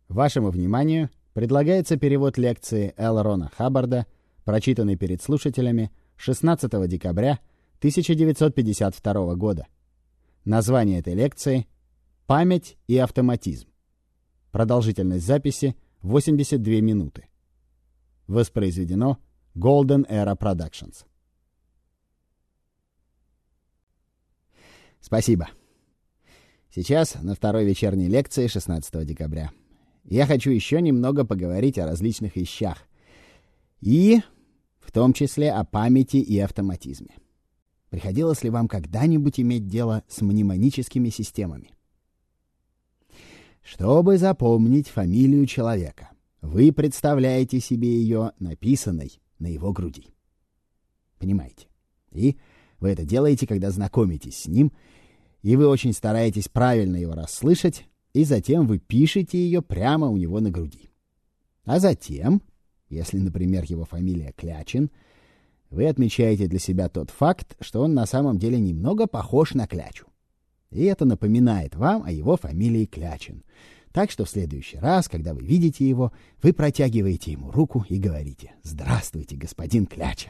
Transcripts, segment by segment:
Вашему вниманию предлагается перевод лекции Л. Рона Хаббарда, прочитанной перед слушателями 16 декабря 1952 года. Название этой лекции «Память и автоматизм». Продолжительность записи 82 минуты. Воспроизведено Golden Era Productions. Спасибо. Сейчас на второй вечерней лекции 16 декабря. Я хочу еще немного поговорить о различных вещах. И в том числе о памяти и автоматизме. Приходилось ли вам когда-нибудь иметь дело с мнемоническими системами? Чтобы запомнить фамилию человека, вы представляете себе ее написанной на его груди. Понимаете? И вы это делаете, когда знакомитесь с ним, и вы очень стараетесь правильно его расслышать, и затем вы пишете ее прямо у него на груди. А затем, если, например, его фамилия Клячин, вы отмечаете для себя тот факт, что он на самом деле немного похож на Клячу. И это напоминает вам о его фамилии Клячин. Так что в следующий раз, когда вы видите его, вы протягиваете ему руку и говорите: «Здравствуйте, господин Кляча».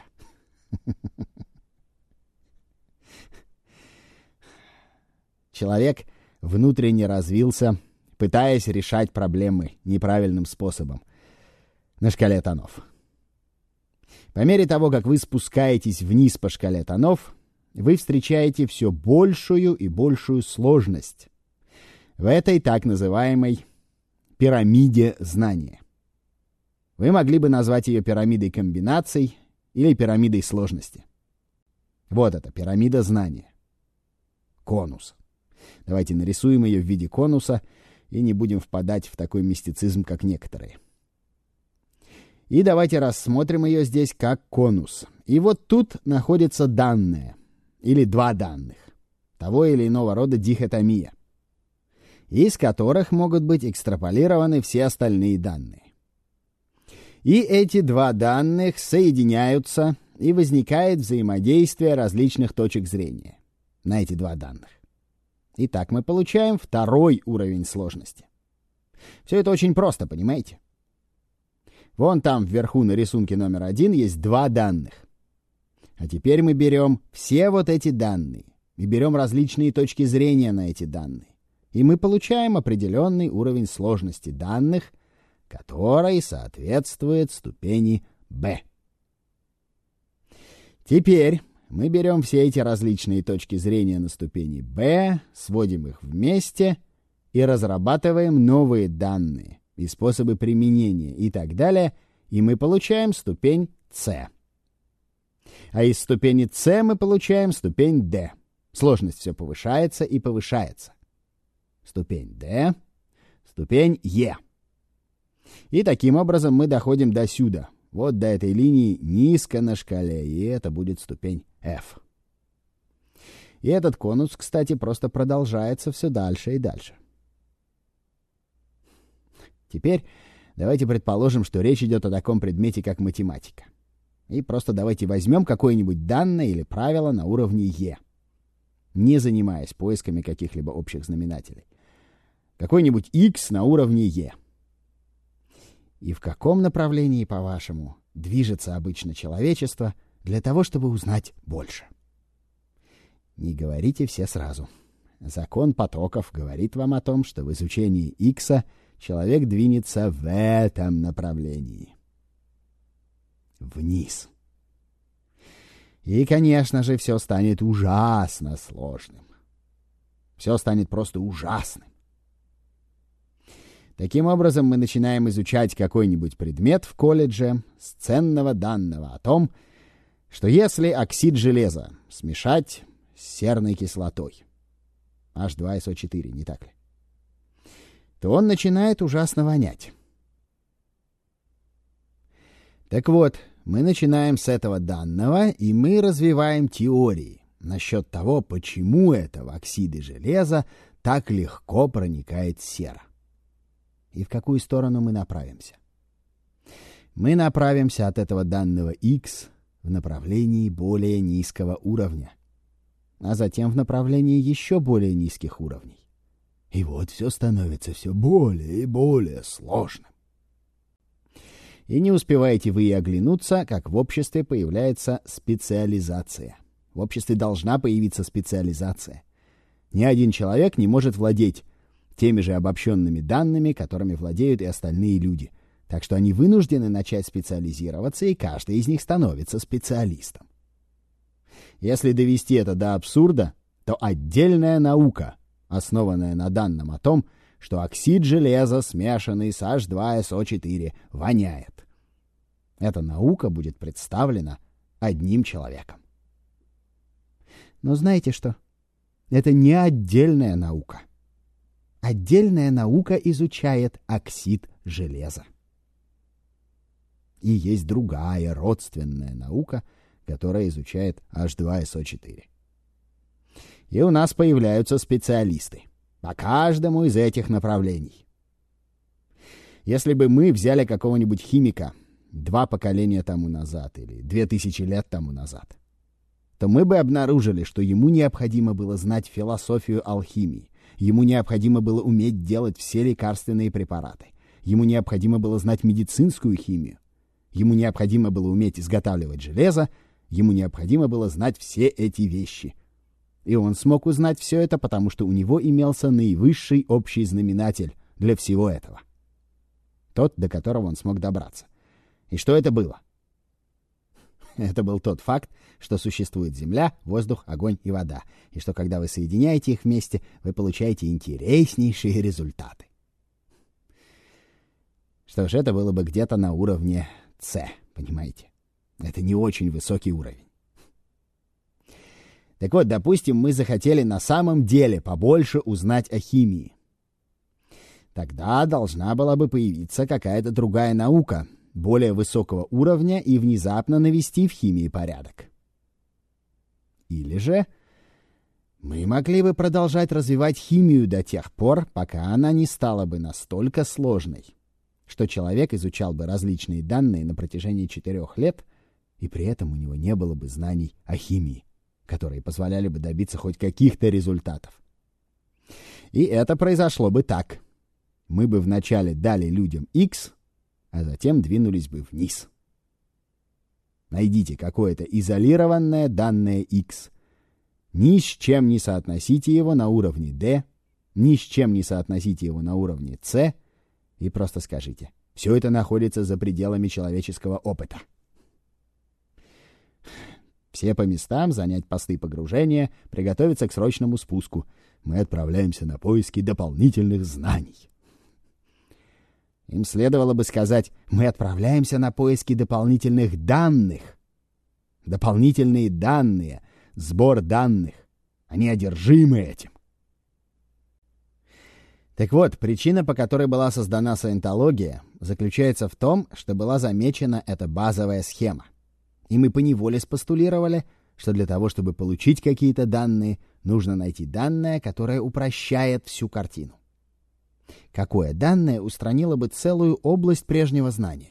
Человек внутренне развился, пытаясь решать проблемы неправильным способом на шкале тонов. По мере того, как вы спускаетесь вниз по шкале тонов, вы встречаете все большую и большую сложность в этой так называемой пирамиде знания. Вы могли бы назвать ее пирамидой комбинаций или пирамидой сложности. Вот это пирамида знания. Конус. Давайте нарисуем ее в виде конуса и не будем впадать в такой мистицизм, как некоторые. И давайте рассмотрим ее здесь как конус. И вот тут находятся данные, или два данных, того или иного рода дихотомия, из которых могут быть экстраполированы все остальные данные. И эти два данных соединяются, и возникает взаимодействие различных точек зрения на эти два данных. Итак, мы получаем второй уровень сложности. Все это очень просто, понимаете? Вон там вверху на рисунке номер 1 есть два данных. А теперь мы берем все вот эти данные и берем различные точки зрения на эти данные. И мы получаем определенный уровень сложности данных, который соответствует ступени B. Теперь мы берем все эти различные точки зрения на ступени B, сводим их вместе и разрабатываем новые данные и способы применения и так далее, и мы получаем ступень C. А из ступени C мы получаем ступень D. Сложность все повышается и повышается. Ступень D, ступень E. И таким образом мы доходим до сюда. Вот до этой линии низко на шкале, и это будет ступень F. И этот конус, кстати, просто продолжается все дальше и дальше. Теперь давайте предположим, что речь идет о таком предмете, как математика. И просто давайте возьмем какое-нибудь данное или правило на уровне E, не занимаясь поисками каких-либо общих знаменателей. Какой-нибудь X на уровне E. И в каком направлении, по-вашему, движется обычно человечество для того, чтобы узнать больше? Не говорите все сразу. Закон потоков говорит вам о том, что в изучении Икса человек двинется в этом направлении. Вниз. И, конечно же, все станет ужасно сложным. Все станет просто ужасным. Таким образом, мы начинаем изучать какой-нибудь предмет в колледже с ценного данного о том, что если оксид железа смешать с серной кислотой, H2SO4, не так ли, то он начинает ужасно вонять. Так вот, мы начинаем с этого данного, и мы развиваем теории насчет того, почему это в оксиды железа так легко проникает сера. И в какую сторону мы направимся? Мы направимся от этого данного X в направлении более низкого уровня, а затем в направлении еще более низких уровней. И вот все становится все более и более сложным. И не успеваете вы и оглянуться, как в обществе появляется специализация. В обществе должна появиться специализация. Ни один человек не может владеть теми же обобщенными данными, которыми владеют и остальные люди. Так что они вынуждены начать специализироваться, и каждый из них становится специалистом. Если довести это до абсурда, то отдельная наука, основанная на данном о том, что оксид железа, смешанный с H2SO4, воняет. Эта наука будет представлена одним человеком. Но знаете что? Это не отдельная наука. Отдельная наука изучает оксид железа. И есть другая родственная наука, которая изучает H2SO4. И у нас появляются специалисты по каждому из этих направлений. Если бы мы взяли какого-нибудь химика 2 поколения тому назад или 2000 лет тому назад, то мы бы обнаружили, что ему необходимо было знать философию алхимии, ему необходимо было уметь делать все лекарственные препараты, ему необходимо было знать медицинскую химию, ему необходимо было уметь изготавливать железо, ему необходимо было знать все эти вещи. И он смог узнать все это, потому что у него имелся наивысший общий знаменатель для всего этого. Тот, до которого он смог добраться. И что это было? Это был тот факт, что существует земля, воздух, огонь и вода, и что когда вы соединяете их вместе, вы получаете интереснейшие результаты. Что ж, это было бы где-то на уровне С, понимаете? Это не очень высокий уровень. Так вот, допустим, мы захотели на самом деле побольше узнать о химии. Тогда должна была бы появиться какая-то другая наука, более высокого уровня, и внезапно навести в химии порядок. Или же мы могли бы продолжать развивать химию до тех пор, пока она не стала бы настолько сложной, что человек изучал бы различные данные на протяжении 4 лет, и при этом у него не было бы знаний о химии, которые позволяли бы добиться хоть каких-то результатов. И это произошло бы так. Мы бы вначале дали людям X, а затем двинулись бы вниз. Найдите какое-то изолированное данное X. Ни с чем не соотносите его на уровне D, ни с чем не соотносите его на уровне C, и просто скажите: все это находится за пределами человеческого опыта. Все по местам, занять посты погружения, приготовиться к срочному спуску. Мы отправляемся на поиски дополнительных знаний. Им следовало бы сказать: мы отправляемся на поиски дополнительных данных. Дополнительные данные, сбор данных. Они одержимы этим. Так вот, причина, по которой была создана саентология, заключается в том, что была замечена эта базовая схема. И мы поневоле спостулировали, что для того, чтобы получить какие-то данные, нужно найти данное, которое упрощает всю картину. Какое данное устранило бы целую область прежнего знания?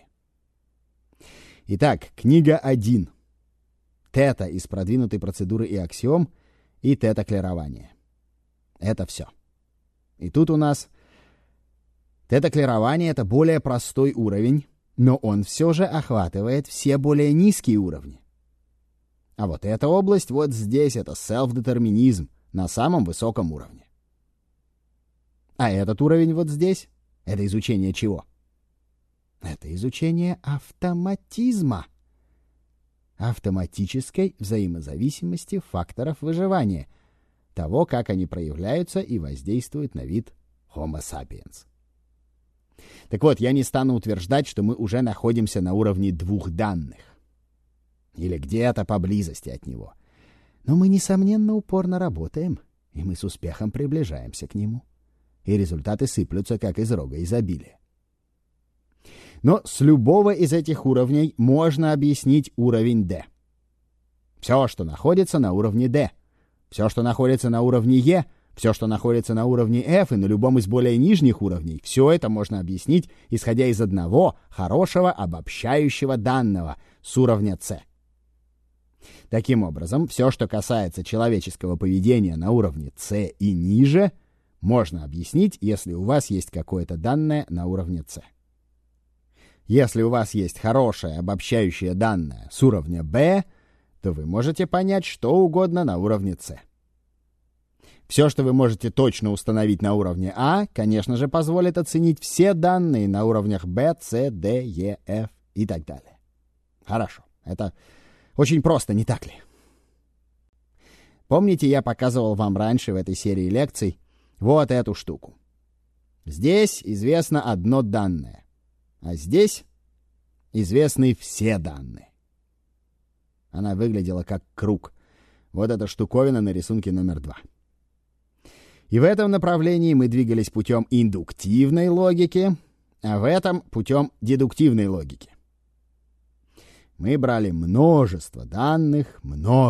Итак, книга 1. Тета из продвинутой процедуры и аксиом и тета-клирование. Это все. И тут у нас тета-клирование — это более простой уровень, но он все же охватывает все более низкие уровни. А вот эта область вот здесь — это self-детерминизм на самом высоком уровне. А этот уровень вот здесь — это изучение чего? Это изучение автоматизма. Автоматической взаимозависимости факторов выживания, того, как они проявляются и воздействуют на вид Homo sapiens. Так вот, я не стану утверждать, что мы уже находимся на уровне 2 данных. Или где-то поблизости от него. Но мы, несомненно, упорно работаем, и мы с успехом приближаемся к нему. И результаты сыплются, как из рога изобилия. Но с любого из этих уровней можно объяснить уровень D. Все, что находится на уровне D. Все, что находится на уровне E. Все, что находится на уровне F и на любом из более нижних уровней, все это можно объяснить, исходя из одного хорошего обобщающего данного с уровня C. Таким образом, все, что касается человеческого поведения на уровне C и ниже, можно объяснить, если у вас есть какое-то данное на уровне C. Если у вас есть хорошее обобщающее данное с уровня B, то вы можете понять что угодно на уровне C. Все, что вы можете точно установить на уровне А, конечно же, позволит оценить все данные на уровнях B, C, D, E, F и так далее. Хорошо. Это очень просто, не так ли? Помните, я показывал вам раньше в этой серии лекций вот эту штуку. Здесь известно одно данное, а здесь известны все данные. Она выглядела как круг. Вот эта штуковина на рисунке номер 2. И в этом направлении мы двигались путем индуктивной логики, а в этом путем дедуктивной логики. Мы брали множество данных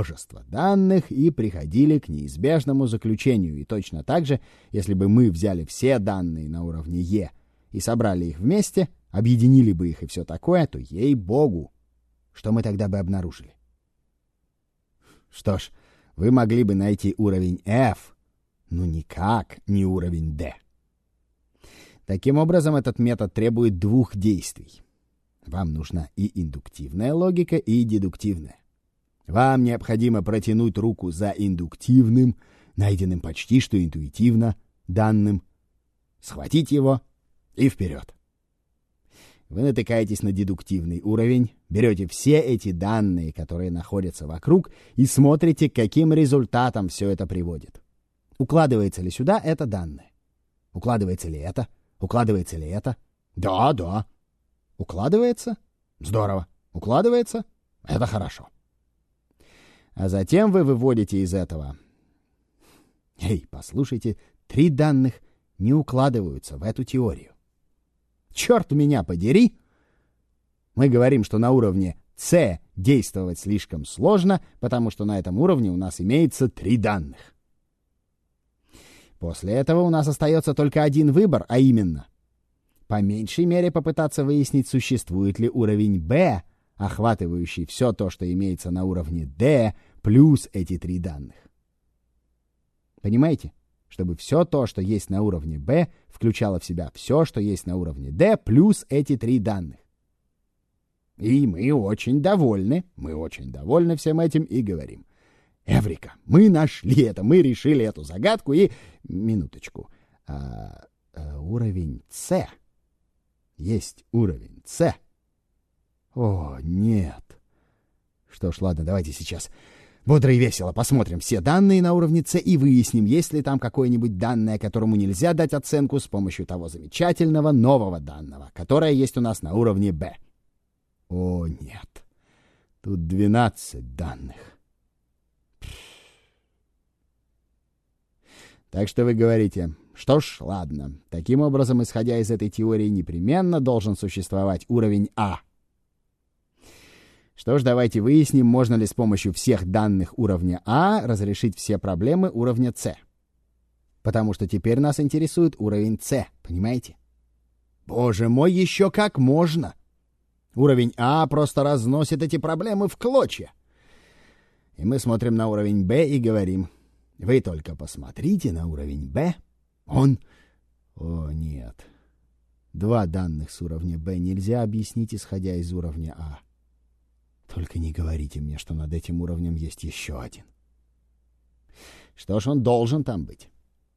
и приходили к неизбежному заключению. И точно так же, если бы мы взяли все данные на уровне Е и собрали их вместе, объединили бы их и все такое, то, ей-богу, что мы тогда бы обнаружили? Что ж, вы могли бы найти уровень F, но никак не уровень D. Таким образом, этот метод требует двух действий. Вам нужна и индуктивная логика, и дедуктивная. Вам необходимо протянуть руку за индуктивным, найденным почти что интуитивно, данным, схватить его и вперед. Вы натыкаетесь на дедуктивный уровень, берете все эти данные, которые находятся вокруг, и смотрите, к каким результатам все это приводит. Укладывается ли сюда это данное? Укладывается ли это? Укладывается ли это? Да. Укладывается? Здорово. Укладывается? Это хорошо. А затем вы выводите из этого. Послушайте, 3 данных не укладываются в эту теорию. Черт меня подери! Мы говорим, что на уровне C действовать слишком сложно, потому что на этом уровне у нас имеется 3 данных. После этого у нас остается только один выбор, а именно по меньшей мере попытаться выяснить, существует ли уровень B, охватывающий все то, что имеется на уровне D, плюс эти 3 данных. Понимаете? Чтобы все то, что есть на уровне B, включало в себя все, что есть на уровне D, плюс эти 3 данных. И мы очень довольны всем этим и говорим: Эврика, мы нашли это, мы решили эту загадку и... Минуточку. Уровень C... Есть уровень С. О, нет. Что ж, ладно, давайте сейчас бодро и весело посмотрим все данные на уровне С и выясним, есть ли там какое-нибудь данное, которому нельзя дать оценку с помощью того замечательного нового данного, которое есть у нас на уровне Б. О, нет. Тут 12 данных. Так что вы говорите: что ж, ладно. Таким образом, исходя из этой теории, непременно должен существовать уровень А. Что ж, давайте выясним, можно ли с помощью всех данных уровня А разрешить все проблемы уровня С. Потому что теперь нас интересует уровень С, понимаете? Боже мой, еще как можно! Уровень А просто разносит эти проблемы в клочья. И мы смотрим на уровень Б и говорим: вы только посмотрите на уровень Б. Он... О, нет. 2 данных с уровня Б нельзя объяснить, исходя из уровня А. Только не говорите мне, что над этим уровнем есть еще один. Что ж, он должен там быть.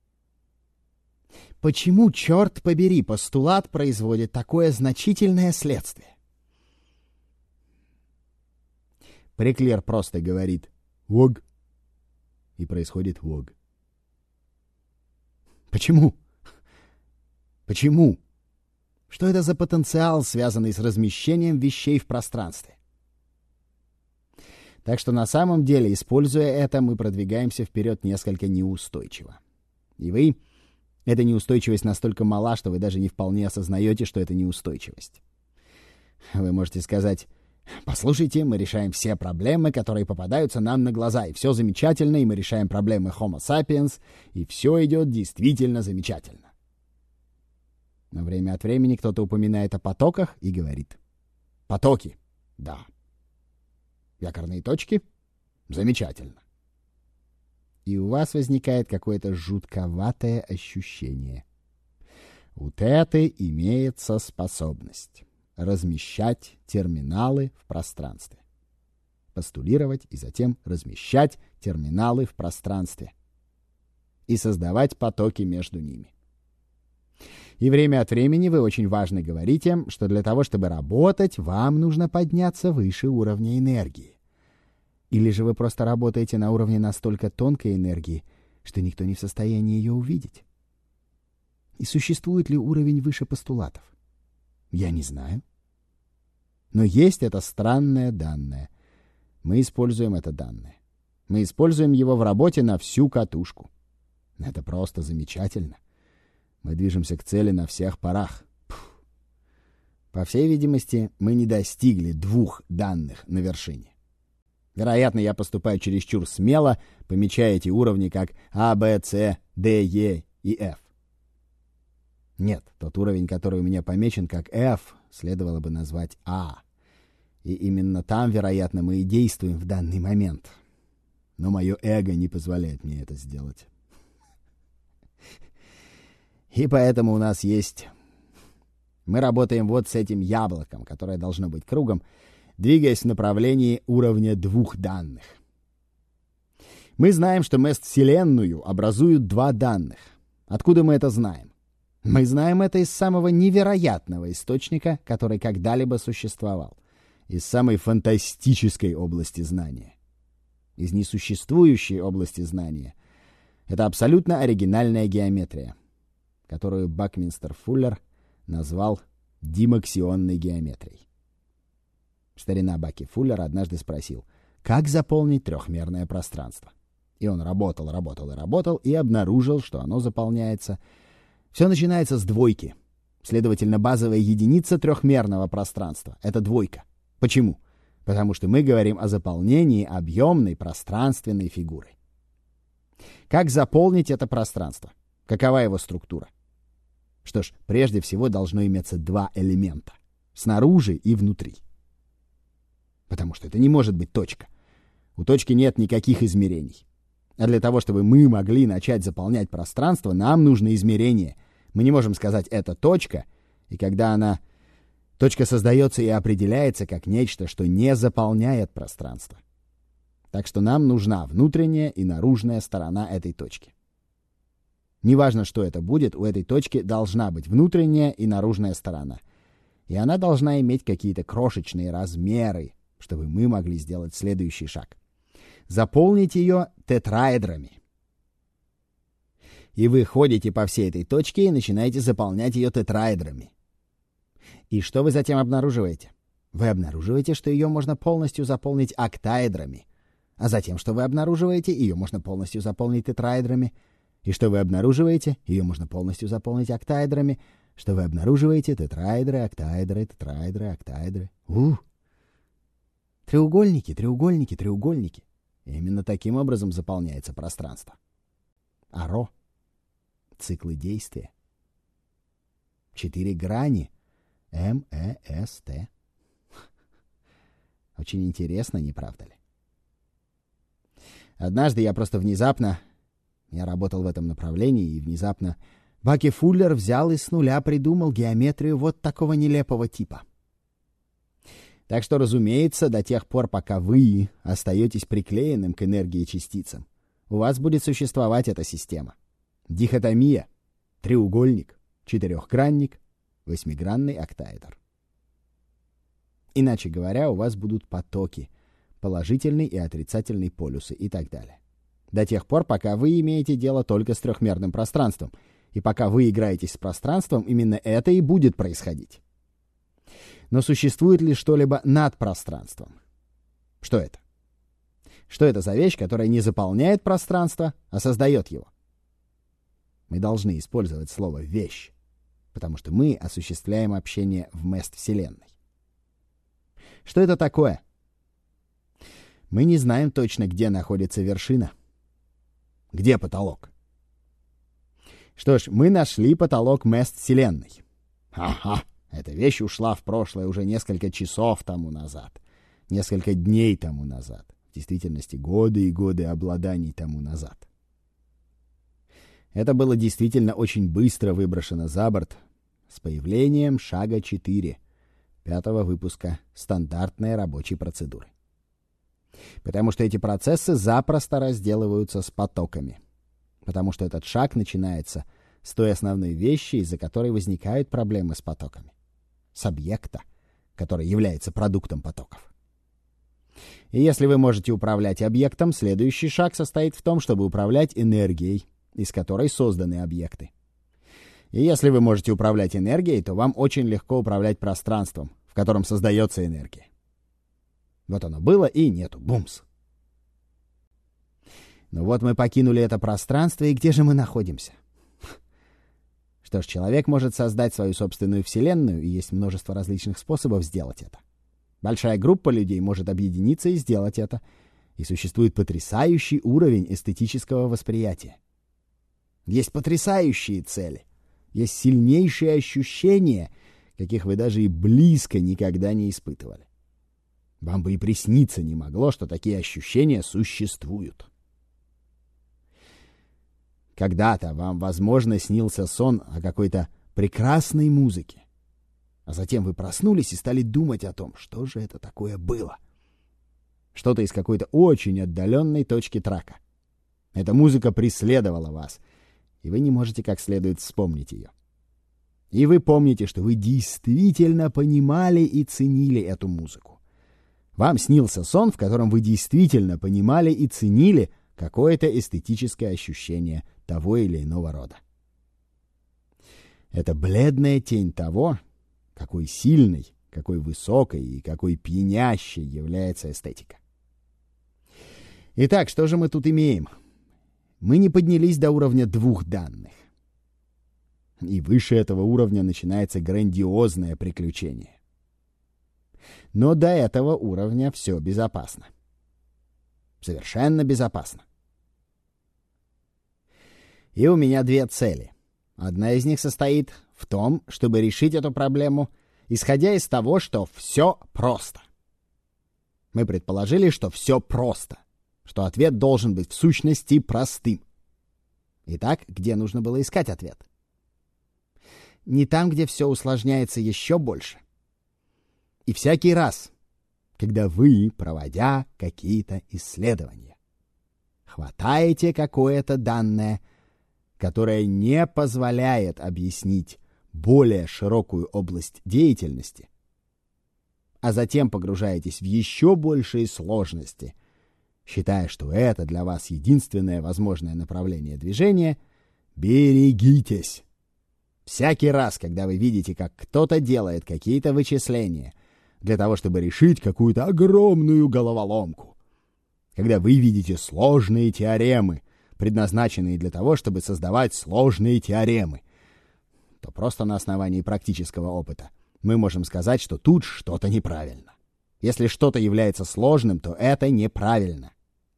Почему, черт побери, постулат производит такое значительное следствие? Преклер просто говорит «вог», и происходит «вог». Почему? Почему? Что это за потенциал, связанный с размещением вещей в пространстве? Так что на самом деле, используя это, мы продвигаемся вперед несколько неустойчиво. И вы... Эта неустойчивость настолько мала, что вы даже не вполне осознаете, что это неустойчивость. Вы можете сказать: послушайте, мы решаем все проблемы, которые попадаются нам на глаза, и все замечательно, и мы решаем проблемы Homo sapiens, и все идет действительно замечательно. Но время от времени кто-то упоминает о потоках и говорит: потоки, да. Якорные точки, замечательно. и у вас возникает какое-то жутковатое ощущение. У Теты имеется способность размещать терминалы в пространстве. Постулировать и затем размещать терминалы в пространстве. И создавать потоки между ними. И время от времени вы очень важно говорите, что для того, чтобы работать, вам нужно подняться выше уровня энергии. Или же вы просто работаете на уровне настолько тонкой энергии, что никто не в состоянии ее увидеть. И существует ли уровень выше постулатов? Я не знаю. Но есть это странное данное. Мы используем это данное. Мы используем его в работе на всю катушку. Это просто замечательно. Мы движемся к цели на всех парах. По всей видимости, мы не достигли 2 данных на вершине. Вероятно, я поступаю чересчур смело, помечая эти уровни как А, Б, С, Д, Е и Ф. Нет, тот уровень, который у меня помечен как F, следовало бы назвать А. И именно там, вероятно, мы и действуем в данный момент. Но мое эго не позволяет мне это сделать. И поэтому у нас есть... Мы работаем вот с этим яблоком, которое должно быть кругом, двигаясь в направлении уровня 2 данных. Мы знаем, что мест-вселенную образуют 2 данных. Откуда мы это знаем? Мы знаем это из самого невероятного источника, который когда-либо существовал. Из самой фантастической области знания. Из несуществующей области знания. Это абсолютно оригинальная геометрия, которую Бакминстер Фуллер назвал димаксионной геометрией. Старина Баки Фуллер однажды спросил, как заполнить трехмерное пространство. И он работал и обнаружил, что оно заполняется. Все начинается с двойки. Следовательно, базовая единица трехмерного пространства — это двойка. Почему? Потому что мы говорим о заполнении объемной пространственной фигуры. Как заполнить это пространство? Какова его структура? Что ж, прежде всего должно иметься 2 элемента. Снаружи и внутри. Потому что это не может быть точка. У точки нет никаких измерений. А для того, чтобы мы могли начать заполнять пространство, нам нужно измерение. Мы не можем сказать «это точка», и когда точка создается и определяется как нечто, что не заполняет пространство. Так что нам нужна внутренняя и наружная сторона этой точки. Неважно, что это будет, у этой точки должна быть внутренняя и наружная сторона. И она должна иметь какие-то крошечные размеры, чтобы мы могли сделать следующий шаг. Заполнить ее тетраэдрами. И вы ходите по всей этой точке и начинаете заполнять ее тетраэдрами. И что вы затем обнаруживаете? Вы обнаруживаете, что ее можно полностью заполнить октаэдрами. А затем, что вы обнаруживаете, ее можно полностью заполнить тетраэдрами. И что вы обнаруживаете, ее можно полностью заполнить октаэдрами. Что вы обнаруживаете, тетраэдры, октаэдры, тетраэдры, октаэдры. Треугольники, треугольники, треугольники. И именно таким образом заполняется пространство. АРО. Циклы действия. 4 грани. МЭСТ. Очень интересно, не правда ли? Однажды я работал в этом направлении, и внезапно Баки Фуллер взял и с нуля придумал геометрию вот такого нелепого типа. Так что, разумеется, до тех пор, пока вы остаетесь приклеенным к энергии частицам, у вас будет существовать эта система. Дихотомия, треугольник, 4-гранник, 8-гранный октаэдр. Иначе говоря, у вас будут потоки, положительный и отрицательный полюсы и так далее. До тех пор, пока вы имеете дело только с трехмерным пространством, и пока вы играетесь с пространством, именно это и будет происходить. Но существует ли что-либо над пространством? Что это? Что это за вещь, которая не заполняет пространство, а создает его? Мы должны использовать слово «вещь», потому что мы осуществляем общение в мест-вселенной. Что это такое? Мы не знаем точно, где находится вершина. Где потолок? Что ж, мы нашли потолок мест-вселенной. Ага, эта вещь ушла в прошлое уже несколько часов тому назад. Несколько дней тому назад. В действительности годы и годы обладаний тому назад. Это было действительно очень быстро выброшено за борт с появлением шага 4, 5-го выпуска стандартной рабочей процедуры. Потому что эти процессы запросто разделываются с потоками. Потому что этот шаг начинается с той основной вещи, из-за которой возникают проблемы с потоками. С объекта, который является продуктом потоков. И если вы можете управлять объектом, следующий шаг состоит в том, чтобы управлять энергией, из которой созданы объекты. И если вы можете управлять энергией, то вам очень легко управлять пространством, в котором создается энергия. Вот оно было и нету. Бумс. Ну вот мы покинули это пространство, и где же мы находимся? Что ж, человек может создать свою собственную вселенную, и есть множество различных способов сделать это. Большая группа людей может объединиться и сделать это, и существует потрясающий уровень эстетического восприятия. Есть потрясающие цели, есть сильнейшие ощущения, каких вы даже и близко никогда не испытывали. Вам бы и присниться не могло, что такие ощущения существуют. Когда-то вам, возможно, снился сон о какой-то прекрасной музыке, а затем вы проснулись и стали думать о том, что же это такое было. Что-то из какой-то очень отдаленной точки трака. Эта музыка преследовала вас, и вы не можете как следует вспомнить ее. И вы помните, что вы действительно понимали и ценили эту музыку. Вам снился сон, в котором вы действительно понимали и ценили какое-то эстетическое ощущение того или иного рода. Это бледная тень того, какой сильной, какой высокой и какой пьянящей является эстетика. Итак, что же мы тут имеем? Мы не поднялись до уровня 2 данных. И выше этого уровня начинается грандиозное приключение. Но до этого уровня все безопасно. Совершенно безопасно. И у меня 2 цели. Одна из них состоит в том, чтобы решить эту проблему, исходя из того, что все просто. Мы предположили, что все просто, что ответ должен быть в сущности простым. Итак, где нужно было искать ответ? Не там, где все усложняется еще больше. И всякий раз, когда вы, проводя какие-то исследования, хватаете какое-то данное, которое не позволяет объяснить более широкую область деятельности, а затем погружаетесь в еще большие сложности, считая, что это для вас единственное возможное направление движения, берегитесь. Всякий раз, когда вы видите, как кто-то делает какие-то вычисления для того, чтобы решить какую-то огромную головоломку, когда вы видите сложные теоремы, предназначенные для того, чтобы создавать сложные теоремы, то просто на основании практического опыта мы можем сказать, что тут что-то неправильно. Если что-то является сложным, то это неправильно.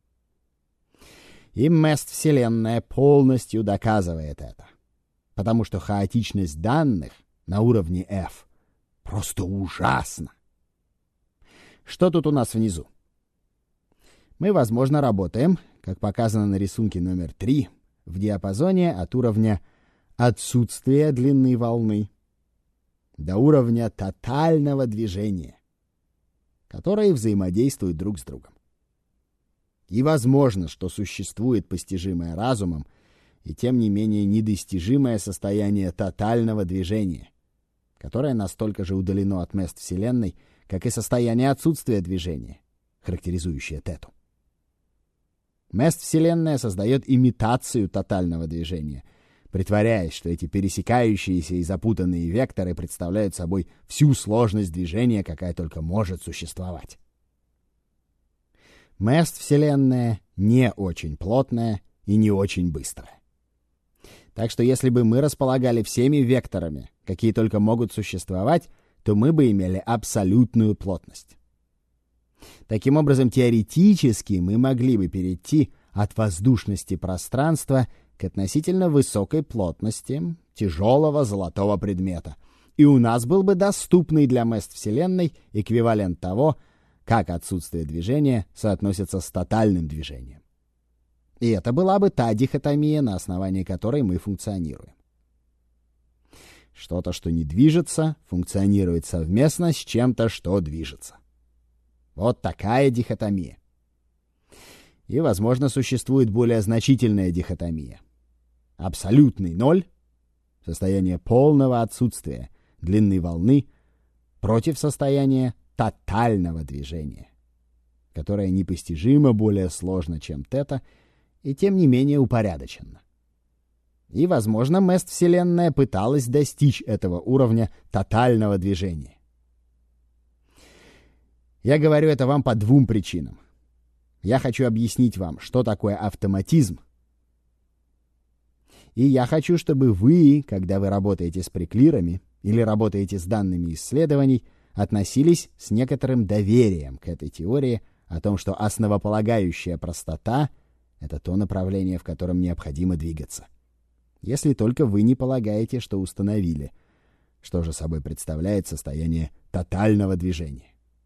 И Мест-Вселенная полностью доказывает это. Потому что хаотичность данных на уровне F просто ужасна. Что тут у нас внизу? Мы, возможно, работаем, как показано на рисунке номер 3, в диапазоне от уровня отсутствия длины волны до уровня тотального движения, которые взаимодействуют друг с другом. И возможно, что существует постижимое разумом и тем не менее недостижимое состояние тотального движения, которое настолько же удалено от мест Вселенной, как и состояние отсутствия движения, характеризующее тету. Мест Вселенная создает имитацию тотального движения, притворяясь, что эти пересекающиеся и запутанные векторы представляют собой всю сложность движения, какая только может существовать. Мест Вселенная не очень плотная и не очень быстрая. Так что если бы мы располагали всеми векторами, какие только могут существовать, то мы бы имели абсолютную плотность. Таким образом, теоретически мы могли бы перейти от воздушности пространства к относительно высокой плотности тяжелого золотого предмета, и у нас был бы доступный для мест Вселенной эквивалент того, как отсутствие движения соотносится с тотальным движением. И это была бы та дихотомия, на основании которой мы функционируем. Что-то, что не движется, функционирует совместно с чем-то, что движется. Вот такая дихотомия. И, возможно, существует более значительная дихотомия. Абсолютный ноль, состояние полного отсутствия длинной волны, против состояния тотального движения, которое непостижимо более сложно, чем тета, и тем не менее упорядоченно. И, возможно, Мест-Вселенная пыталась достичь этого уровня тотального движения. Я говорю это вам по двум причинам. Я хочу объяснить вам, что такое автоматизм. И я хочу, чтобы вы, когда вы работаете с приклирами или работаете с данными исследований, относились с некоторым доверием к этой теории о том, что основополагающая простота — это то направление, в котором необходимо двигаться. Если только вы не полагаете, что установили, что же собой представляет состояние тотального движения.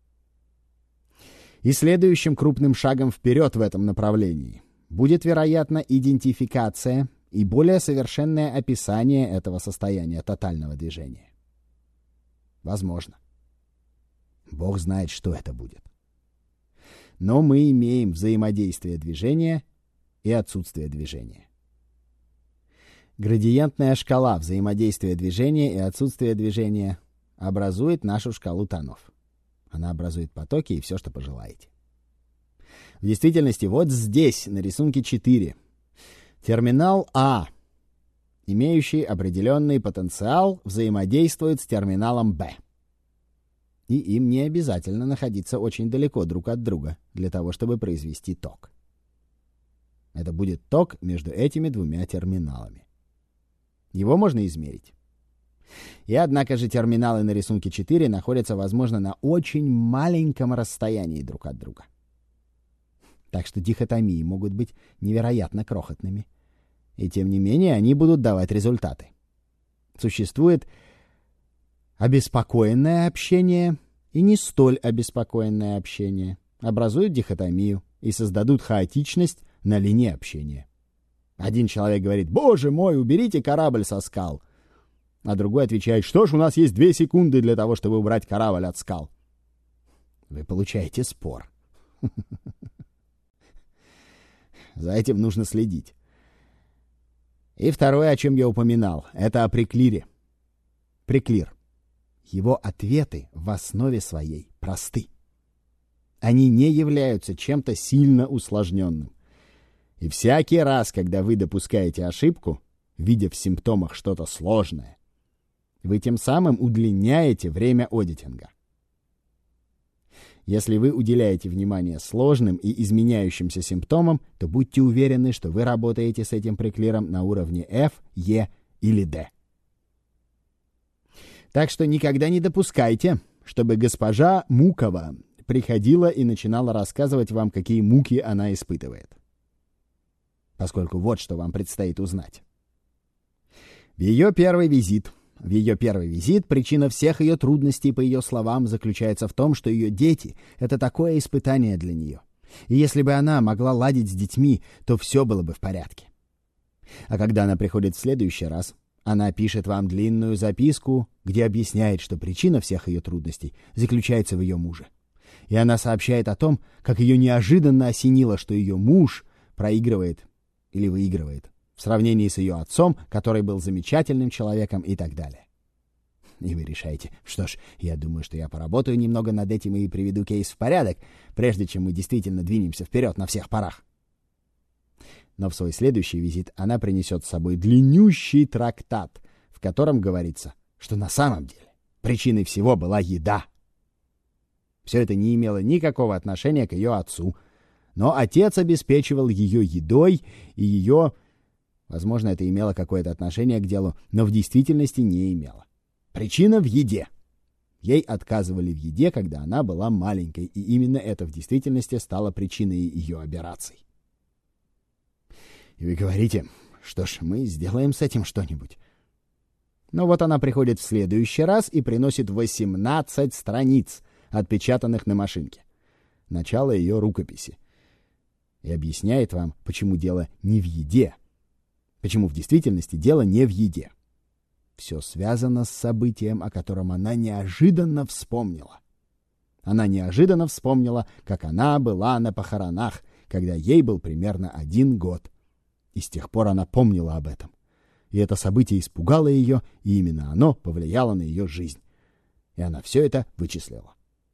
И следующим крупным шагом вперед в этом направлении будет, вероятно, идентификация и более совершенное описание этого состояния тотального движения. Возможно. Бог знает, что это будет. Но мы имеем взаимодействие движения и отсутствие движения. Градиентная шкала взаимодействия движения и отсутствия движения образует нашу шкалу тонов. Она образует потоки и все, что пожелаете. В действительности, вот здесь, на рисунке 4, терминал А, имеющий определенный потенциал, взаимодействует с терминалом Б. И им не обязательно находиться очень далеко друг от друга для того, чтобы произвести ток. Это будет ток между этими двумя терминалами. Его можно измерить. И однако же терминалы на рисунке 4 находятся, возможно, на очень маленьком расстоянии друг от друга. Так что дихотомии могут быть невероятно крохотными. И тем не менее они будут давать результаты. Существует обеспокоенное общение и не столь обеспокоенное общение. Образуют дихотомию и создадут хаотичность на линии общения. Один человек говорит: «Боже мой, уберите корабль со скал!» А другой отвечает: «Что ж, у нас есть 2 секунды для того, чтобы убрать корабль от скал». Вы получаете спор. За этим нужно следить. И второе, о чем я упоминал, это о приклире. Приклир. Его ответы в основе своей просты. Они не являются чем-то сильно усложненным. И всякий раз, когда вы допускаете ошибку, видя в симптомах что-то сложное, вы тем самым удлиняете время одитинга. Если вы уделяете внимание сложным и изменяющимся симптомам, то будьте уверены, что вы работаете с этим приклиром на уровне F, E или D. Так что никогда не допускайте, чтобы госпожа Мукова приходила и начинала рассказывать вам, какие муки она испытывает. Поскольку вот что вам предстоит узнать. В ее первый визит причина всех ее трудностей, по ее словам, заключается в том, что ее дети — это такое испытание для нее. И если бы она могла ладить с детьми, то все было бы в порядке. А когда она приходит в следующий раз, она пишет вам длинную записку, где объясняет, что причина всех ее трудностей заключается в ее муже. И она сообщает о том, как ее неожиданно осенило, что ее муж проигрывает или выигрывает в сравнении с ее отцом, который был замечательным человеком и так далее. И вы решаете: что ж, я думаю, что я поработаю немного над этим и приведу кейс в порядок, прежде чем мы действительно двинемся вперед на всех парах. Но в свой следующий визит она принесет с собой длиннющий трактат, в котором говорится, что на самом деле причиной всего была еда. Все это не имело никакого отношения к ее отцу, но отец обеспечивал ее едой, и ее... Возможно, это имело какое-то отношение к делу, но в действительности не имело. Причина в еде. Ей отказывали в еде, когда она была маленькой, и именно это в действительности стало причиной ее аберраций. И вы говорите: что ж, мы сделаем с этим что-нибудь. Но вот она приходит в следующий раз и приносит 18 страниц, отпечатанных на машинке. Начало ее рукописи. и объясняет вам, почему дело не в еде. Почему в действительности дело не в еде. Все связано с событием, о котором она неожиданно вспомнила. Она неожиданно вспомнила, как она была на похоронах, когда ей был примерно 1 год. И с тех пор она помнила об этом. И это событие испугало ее, и именно оно повлияло на ее жизнь. И она все это вычислила.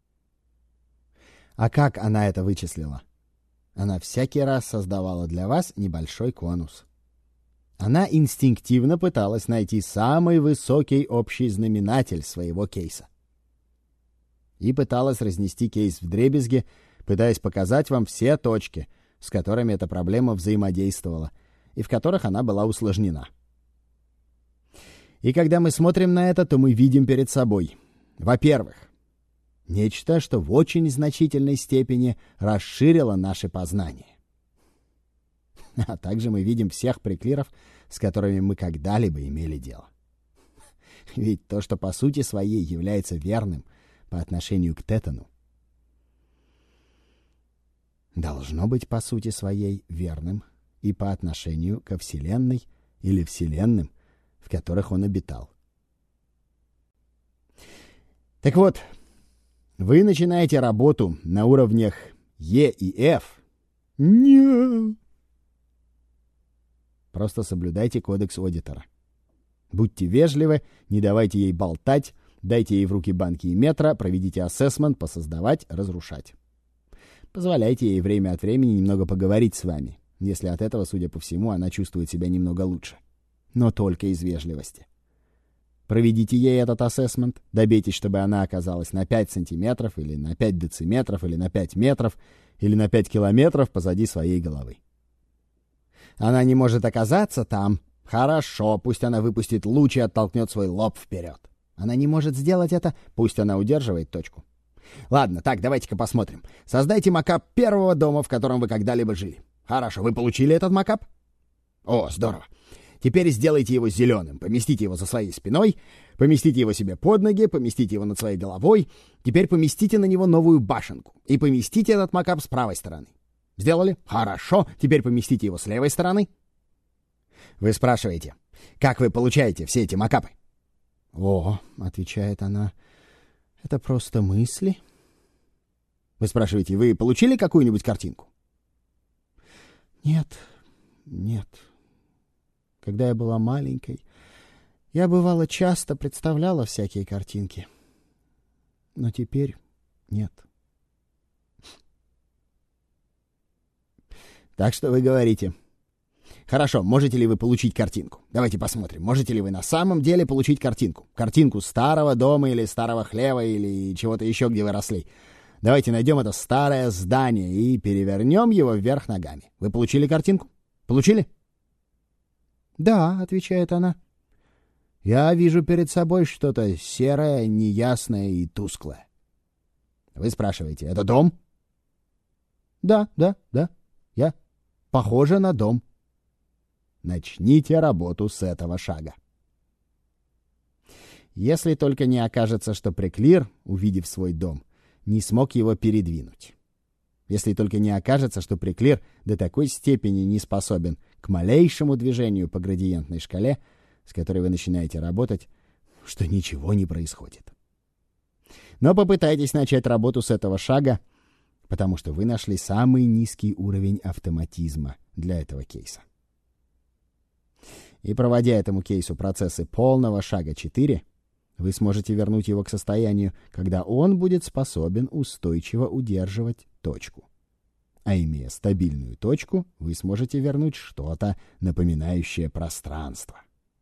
А как она это вычислила? Она всякий раз создавала для вас небольшой конус. Она инстинктивно пыталась найти самый высокий общий знаменатель своего кейса. И пыталась разнести кейс вдребезги, пытаясь показать вам все точки, с которыми эта проблема взаимодействовала, и в которых она была усложнена. И когда мы смотрим на это, то мы видим перед собой, во-первых, нечто, что в очень значительной степени расширило наше познание. А также мы видим всех преклиров, с которыми мы когда-либо имели дело. Ведь то, что по сути своей является верным по отношению к Тетану, должно быть по сути своей верным и по отношению ко Вселенной или Вселенным, в которых он обитал. Так вот, вы начинаете работу на уровнях Е и F. Нет. Просто соблюдайте кодекс аудитора. Будьте вежливы, не давайте ей болтать, дайте ей в руки банки и метра, проведите ассессмент по создавать, разрушать. Позволяйте ей время от времени немного поговорить с вами, если от этого, судя по всему, она чувствует себя немного лучше. Но только из вежливости. Проведите ей этот ассессмент, добейтесь, чтобы она оказалась на 5 сантиметров, или на 5 дециметров, или на 5 метров, или на 5 километров позади своей головы. Она не может оказаться там. Хорошо, пусть она выпустит луч и оттолкнет свой лоб вперед. Она не может сделать это, пусть она удерживает точку. Ладно, так, давайте-ка посмотрим. Создайте макап первого дома, в котором вы когда-либо жили. Хорошо, вы получили этот макап? О, здорово. Теперь сделайте его зеленым, поместите его за своей спиной, поместите его себе под ноги, поместите его над своей головой. Теперь поместите на него новую башенку и поместите этот макап с правой стороны. Сделали? Хорошо. Теперь поместите его с левой стороны. Вы спрашиваете, как вы получаете все эти макапы? О, отвечает она, это просто мысли. Вы спрашиваете, вы получили какую-нибудь картинку? Нет. Когда я была маленькой, я, бывало, часто представляла всякие картинки. Но теперь нет. Так что вы говорите. Хорошо, можете ли вы получить картинку? Давайте посмотрим, можете ли вы на самом деле получить картинку? Картинку старого дома или старого хлева или чего-то еще, где вы росли. Давайте найдем это старое здание и перевернем его вверх ногами. Вы получили картинку? Получили? Да, отвечает она. Я вижу перед собой что-то серое, неясное и тусклое. Вы спрашиваете, это дом? Да. Я похожа на дом. Начните работу с этого шага. Если только не окажется, что преклир, увидев свой дом, не смог его передвинуть. Если только не окажется, что преклир до такой степени не способен к малейшему движению по градиентной шкале, с которой вы начинаете работать, что ничего не происходит. Но попытайтесь начать работу с этого шага, потому что вы нашли самый низкий уровень автоматизма для этого кейса. И проводя этому кейсу процессы полного шага 4, вы сможете вернуть его к состоянию, когда он будет способен устойчиво удерживать точку. А имея стабильную точку, вы сможете вернуть что-то, напоминающее пространство.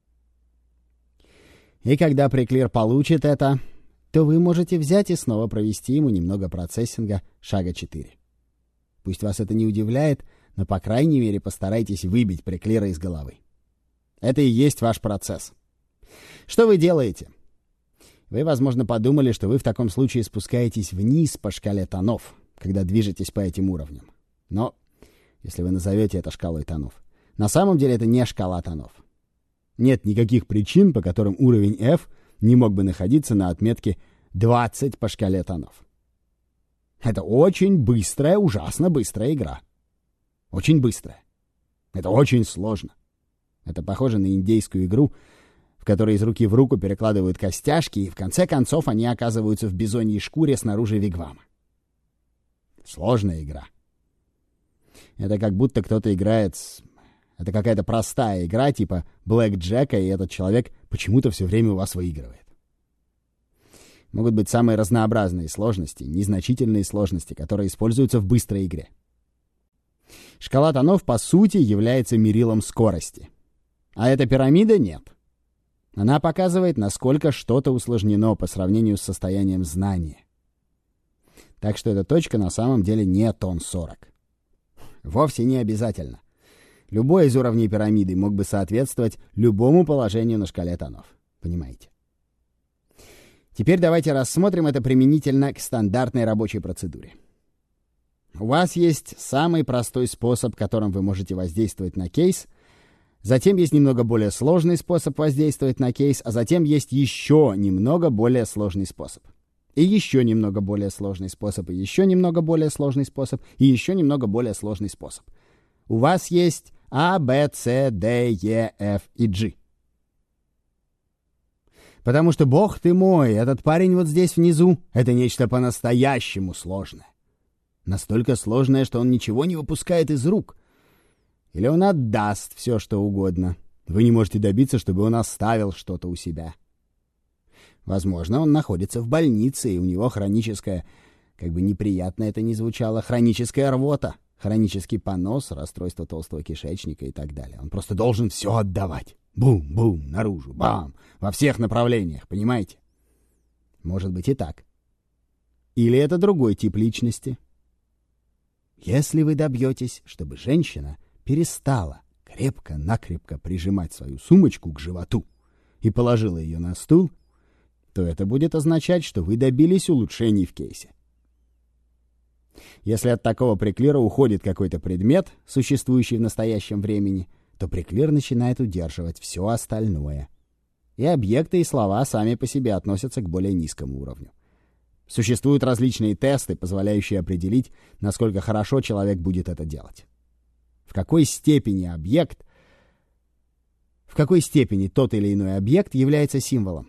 И когда преклир получит это, то вы можете взять и снова провести ему немного процессинга шага 4. Пусть вас это не удивляет, но, по крайней мере, постарайтесь выбить преклира из головы. Это и есть ваш процесс. Что вы делаете? Вы, возможно, подумали, что вы в таком случае спускаетесь вниз по шкале тонов, когда движетесь по этим уровням. Но, если вы назовете это шкалой тонов, на самом деле это не шкала тонов. Нет никаких причин, по которым уровень F не мог бы находиться на отметке 20 по шкале тонов. Это очень быстрая, ужасно быстрая игра. Очень быстрая. Это очень сложно. Это похоже на индейскую игру, в которой из руки в руку перекладывают костяшки, и в конце концов они оказываются в бизоньей шкуре снаружи вигвама. Сложная игра. Это как будто кто-то играет... Это какая-то простая игра, типа Блэк Джека, и этот человек почему-то все время у вас выигрывает. Могут быть самые разнообразные сложности, незначительные сложности, которые используются в быстрой игре. Шкала тонов, по сути, является мерилом скорости. А эта пирамида — нет. Она показывает, насколько что-то усложнено по сравнению с состоянием знания. Так что эта точка на самом деле не тон 40. Вовсе не обязательно. Любой из уровней пирамиды мог бы соответствовать любому положению на шкале тонов. Понимаете? Теперь давайте рассмотрим это применительно к стандартной рабочей процедуре. У вас есть самый простой способ, которым вы можете воздействовать на кейс. Затем есть немного более сложный способ воздействовать на кейс, а затем есть еще немного более сложный способ. И еще немного более сложный способ, и еще немного более сложный способ, и еще немного более сложный способ. У вас есть А, Б, С, Д, Е, Ф и G. Потому что, бог ты мой, этот парень вот здесь внизу — это нечто по-настоящему сложное. Настолько сложное, что он ничего не выпускает из рук. Или он отдаст все, что угодно. Вы не можете добиться, чтобы он оставил что-то у себя. Возможно, он находится в больнице, и у него хроническая, как бы неприятно это ни звучало, хроническая рвота, хронический понос, расстройство толстого кишечника и так далее. Он просто должен все отдавать. Бум-бум, наружу, бам, во всех направлениях, понимаете? Может быть и так. Или это другой тип личности. Если вы добьетесь, чтобы женщина перестала крепко-накрепко прижимать свою сумочку к животу и положила ее на стул, то это будет означать, что вы добились улучшений в кейсе. Если от такого приклира уходит какой-то предмет, существующий в настоящем времени, то приклир начинает удерживать все остальное. И объекты и слова сами по себе относятся к более низкому уровню. Существуют различные тесты, позволяющие определить, насколько хорошо человек будет это делать. В какой степени тот или иной объект является символом.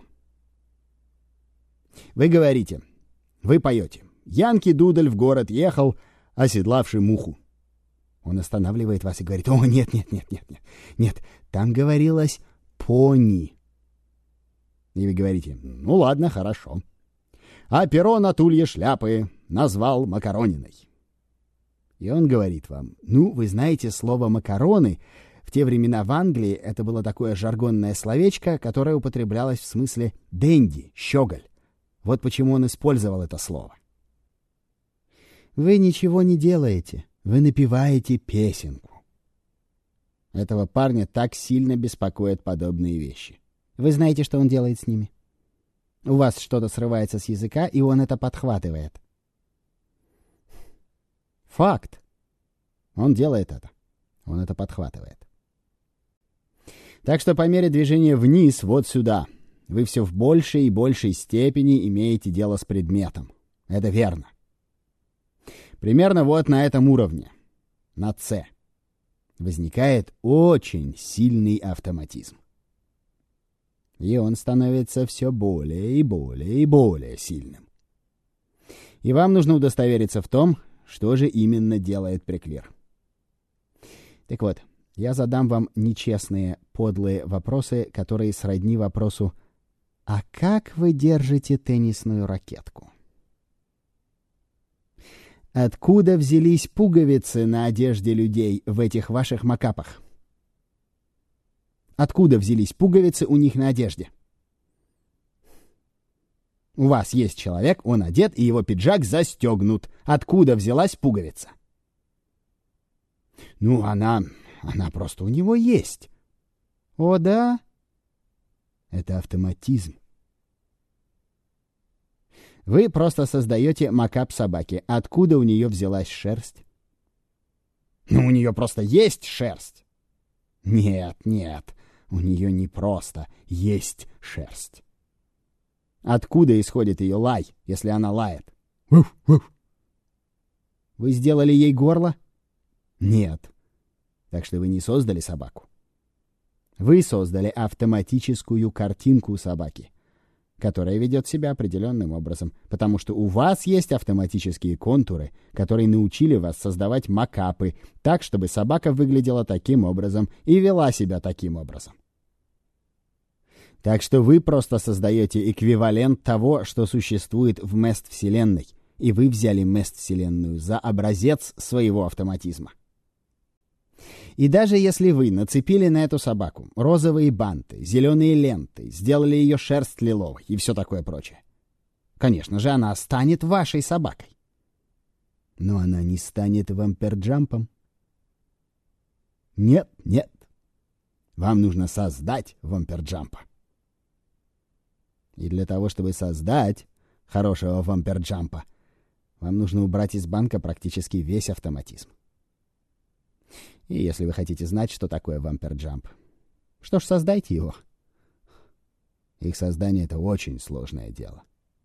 Вы говорите, вы поете: «Янки Дудль в город ехал, оседлавший муху». Он останавливает вас и говорит: «О, нет, там говорилось «пони». И вы говорите: «Ну ладно, хорошо». А перо на тулье шляпы назвал макарониной. И он говорит вам: «Ну, вы знаете, слово «макароны» в те времена в Англии это было такое жаргонное словечко, которое употреблялось в смысле «денди», «щеголь». Вот почему он использовал это слово». Вы ничего не делаете, вы напеваете песенку. Этого парня так сильно беспокоят подобные вещи. Вы знаете, что он делает с ними? У вас что-то срывается с языка, и он это подхватывает. Факт. Он делает это. Он это подхватывает. Так что по мере движения вниз, вот сюда, вы все в большей и большей степени имеете дело с предметом. Это верно. Примерно вот на этом уровне, на С, возникает очень сильный автоматизм. И он становится все более и более и более сильным. И вам нужно удостовериться в том, что же именно делает приклир. Так вот, я задам вам нечестные, подлые вопросы, которые сродни вопросу: «А как вы держите теннисную ракетку?» Откуда взялись пуговицы на одежде людей в этих ваших макапах? Откуда взялись пуговицы у них на одежде? У вас есть человек, он одет, и его пиджак застегнут. Откуда взялась пуговица? Ну, она просто у него есть. О, да? Это автоматизм. Вы просто создаете макап собаки. Откуда у нее взялась шерсть? Ну, у нее просто есть шерсть. Нет, у нее не просто есть шерсть. Откуда исходит ее лай, если она лает? Уф, уф. Вы сделали ей горло? Нет, Так что вы не создали собаку. Вы создали автоматическую картинку собаки, которая ведет себя определенным образом, потому что у вас есть автоматические контуры, которые научили вас создавать макапы так, чтобы собака выглядела таким образом и вела себя таким образом. Так что вы просто создаете эквивалент того, что существует в Мест-вселенной, и вы взяли Мест-вселенную за образец своего автоматизма. И даже если вы нацепили на эту собаку розовые банты, зеленые ленты, сделали ее шерсть лиловой и все такое прочее, конечно же, она станет вашей собакой. Но она не станет вампирджампом. Нет, нет. Вам нужно создать вампирджампа. И для того, чтобы создать хорошего вампирджампа, вам нужно убрать из банка практически весь автоматизм. И если вы хотите знать, что такое вампирджамп, что ж, создайте его. Их создание — это очень сложное дело.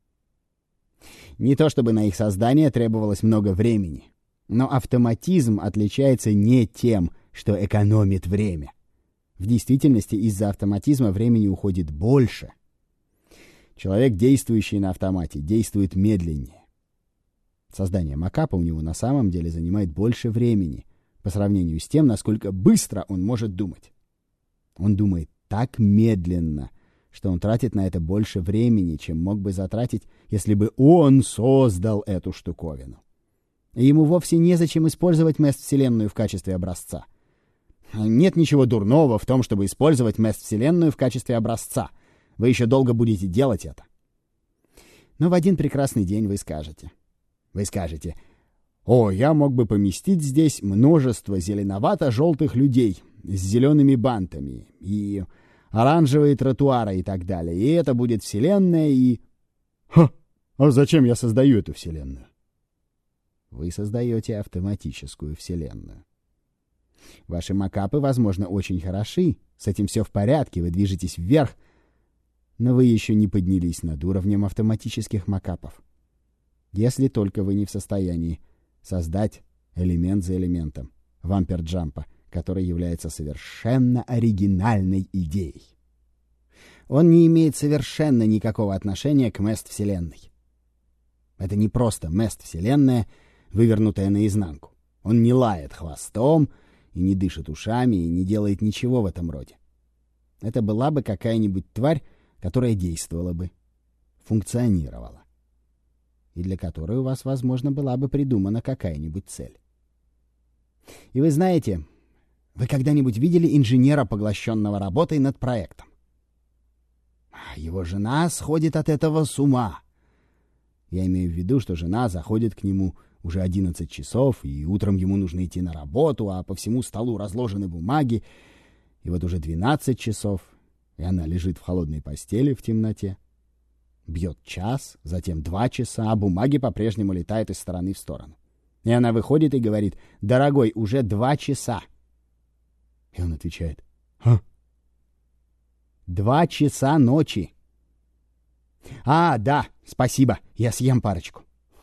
Не то чтобы на их создание требовалось много времени, но автоматизм отличается не тем, что экономит время. В действительности из-за автоматизма времени уходит больше. Человек, действующий на автомате, действует медленнее. Создание макапа у него на самом деле занимает больше времени по сравнению с тем, насколько быстро он может думать. Он думает так медленно, что он тратит на это больше времени, чем мог бы затратить, если бы он создал эту штуковину. И ему вовсе незачем использовать Мест-вселенную в качестве образца. Нет ничего дурного в том, чтобы использовать Мест-вселенную в качестве образца. Вы еще долго будете делать это. Но в один прекрасный день вы скажете: «О, я мог бы поместить здесь множество зеленовато-желтых людей с зелеными бантами и оранжевые тротуары и так далее, и это будет вселенная, и...» «Ха! А зачем я создаю эту вселенную?» Вы создаете автоматическую вселенную. Ваши макапы, возможно, очень хороши, с этим все в порядке, вы движетесь вверх, но вы еще не поднялись над уровнем автоматических макапов. Если только вы не в состоянии создать элемент за элементом вампирджампа, который является совершенно оригинальной идеей. Он не имеет совершенно никакого отношения к Мест-вселенной. Это не просто Мест-вселенная, вывернутая наизнанку. Он не лает хвостом и не дышит ушами и не делает ничего в этом роде. Это была бы какая-нибудь тварь, которая действовала бы, функционировала, и для которой у вас, возможно, была бы придумана какая-нибудь цель. И вы знаете, вы когда-нибудь видели инженера, поглощенного работой над проектом? Его жена сходит от этого с ума. Я имею в виду, что жена заходит к нему уже 11 часов, и утром ему нужно идти на работу, а по всему столу разложены бумаги, и вот уже 12 часов, и она лежит в холодной постели в темноте. Бьет час, затем 2 часа, а бумаги по-прежнему летают из стороны в сторону. И она выходит и говорит: «Дорогой, уже 2 часа». И он отвечает: «А? 2 часа ночи». «А, да, спасибо, я съем парочку».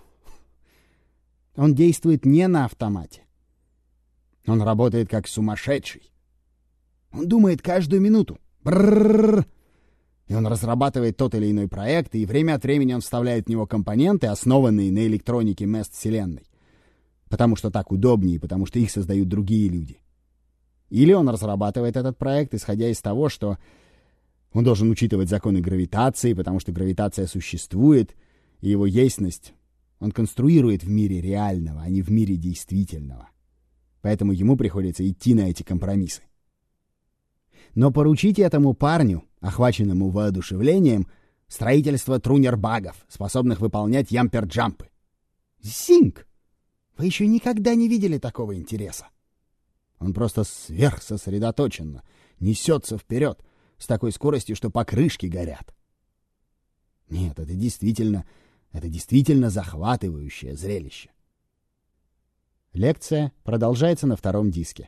Он действует не на автомате. Он работает как сумасшедший. Он думает каждую минуту. Брррррр. И он разрабатывает тот или иной проект, и время от времени он вставляет в него компоненты, основанные на электронике Мест-вселенной. Потому что так удобнее, потому что их создают другие люди. Или он разрабатывает этот проект, исходя из того, что он должен учитывать законы гравитации, потому что гравитация существует, и его естьность он конструирует в мире реального, а не в мире действительного. Поэтому ему приходится идти на эти компромиссы. Но поручите этому парню, охваченному воодушевлением, строительство трунербагов, способных выполнять ямперджампы. Зинг! Вы еще никогда не видели такого интереса. Он просто сверхсосредоточенно несется вперед с такой скоростью, что покрышки горят. Нет, это действительно захватывающее зрелище. Лекция продолжается на втором диске.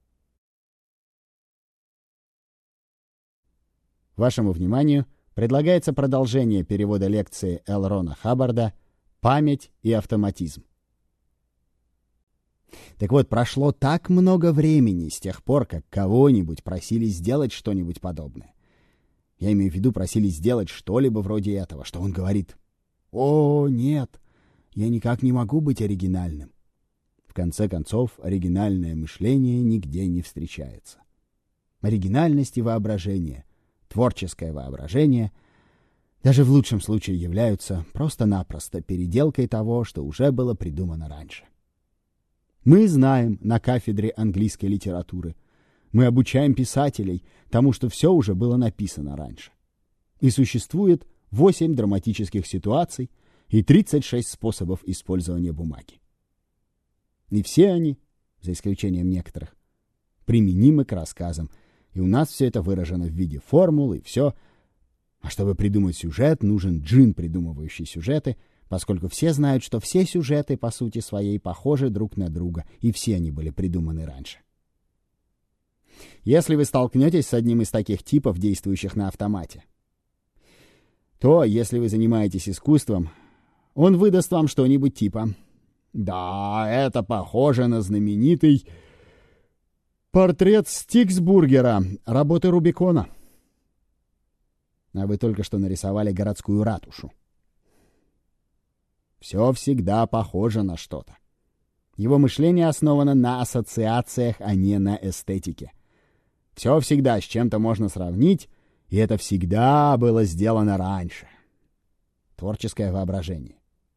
Вашему вниманию предлагается продолжение перевода лекции Л. Рона Хаббарда «Память и автоматизм». Так вот, прошло так много времени с тех пор, как кого-нибудь просили сделать что-нибудь подобное. Я имею в виду, просили сделать что-либо вроде этого, что он говорит: «О, нет, я никак не могу быть оригинальным». В конце концов, оригинальное мышление нигде не встречается. Оригинальность и воображение, творческое воображение даже в лучшем случае являются просто-напросто переделкой того, что уже было придумано раньше. Мы знаем на кафедре английской литературы, мы обучаем писателей тому, что все уже было написано раньше. И существует 8 драматических ситуаций и 36 способов использования бумаги. И все они, за исключением некоторых, применимы к рассказам, и у нас все это выражено в виде формул, и все. А чтобы придумать сюжет, нужен джин, придумывающий сюжеты, поскольку все знают, что все сюжеты по сути своей похожи друг на друга, и все они были придуманы раньше. Если вы столкнетесь с одним из таких типов, действующих на автомате, то, если вы занимаетесь искусством, он выдаст вам что-нибудь типа: «Да, это похоже на знаменитый портрет Стиксбургера, работы Рубикона». А вы только что нарисовали городскую ратушу. Все всегда похоже на что-то. Его мышление основано на ассоциациях, а не на эстетике. Все всегда с чем-то можно сравнить, и это всегда было сделано раньше. Творческое воображение.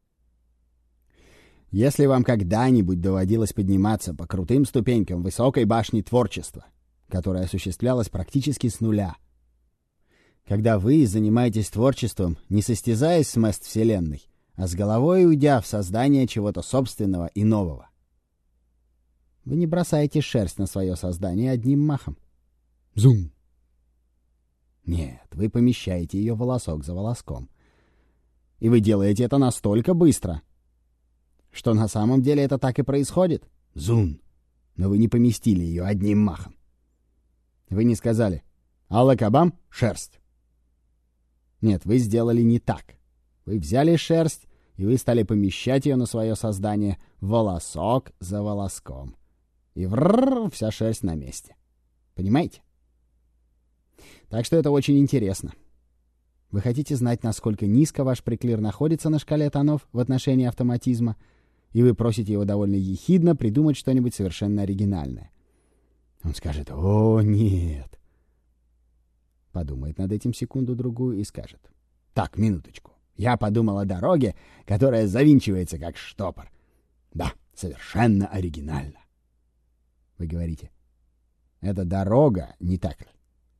Если вам когда-нибудь доводилось подниматься по крутым ступенькам высокой башни творчества, которая осуществлялась практически с нуля, когда вы занимаетесь творчеством, не состязаясь с мест-вселенной, а с головой уйдя в создание чего-то собственного и нового, вы не бросаете шерсть на свое создание одним махом. Зум! Нет, вы помещаете ее волосок за волоском. И вы делаете это настолько быстро, что на самом деле это так и происходит. Зум! Но вы не поместили ее одним махом. Вы не сказали: «Аллакабам, шерсть». Нет, вы сделали не так. Вы взяли шерсть, и вы стали помещать ее на свое создание волосок за волоском. И вся шерсть на месте. Понимаете? Так что это очень интересно. Вы хотите знать, насколько низко ваш приклир находится на шкале тонов в отношении автоматизма, и вы просите его довольно ехидно придумать что-нибудь совершенно оригинальное. Он скажет: «О, нет». Подумает над этим секунду-другую и скажет: «Так, минуточку. Я подумал о дороге, которая завинчивается как штопор. Да, совершенно оригинально». Вы говорите: «Это дорога, не так ли?»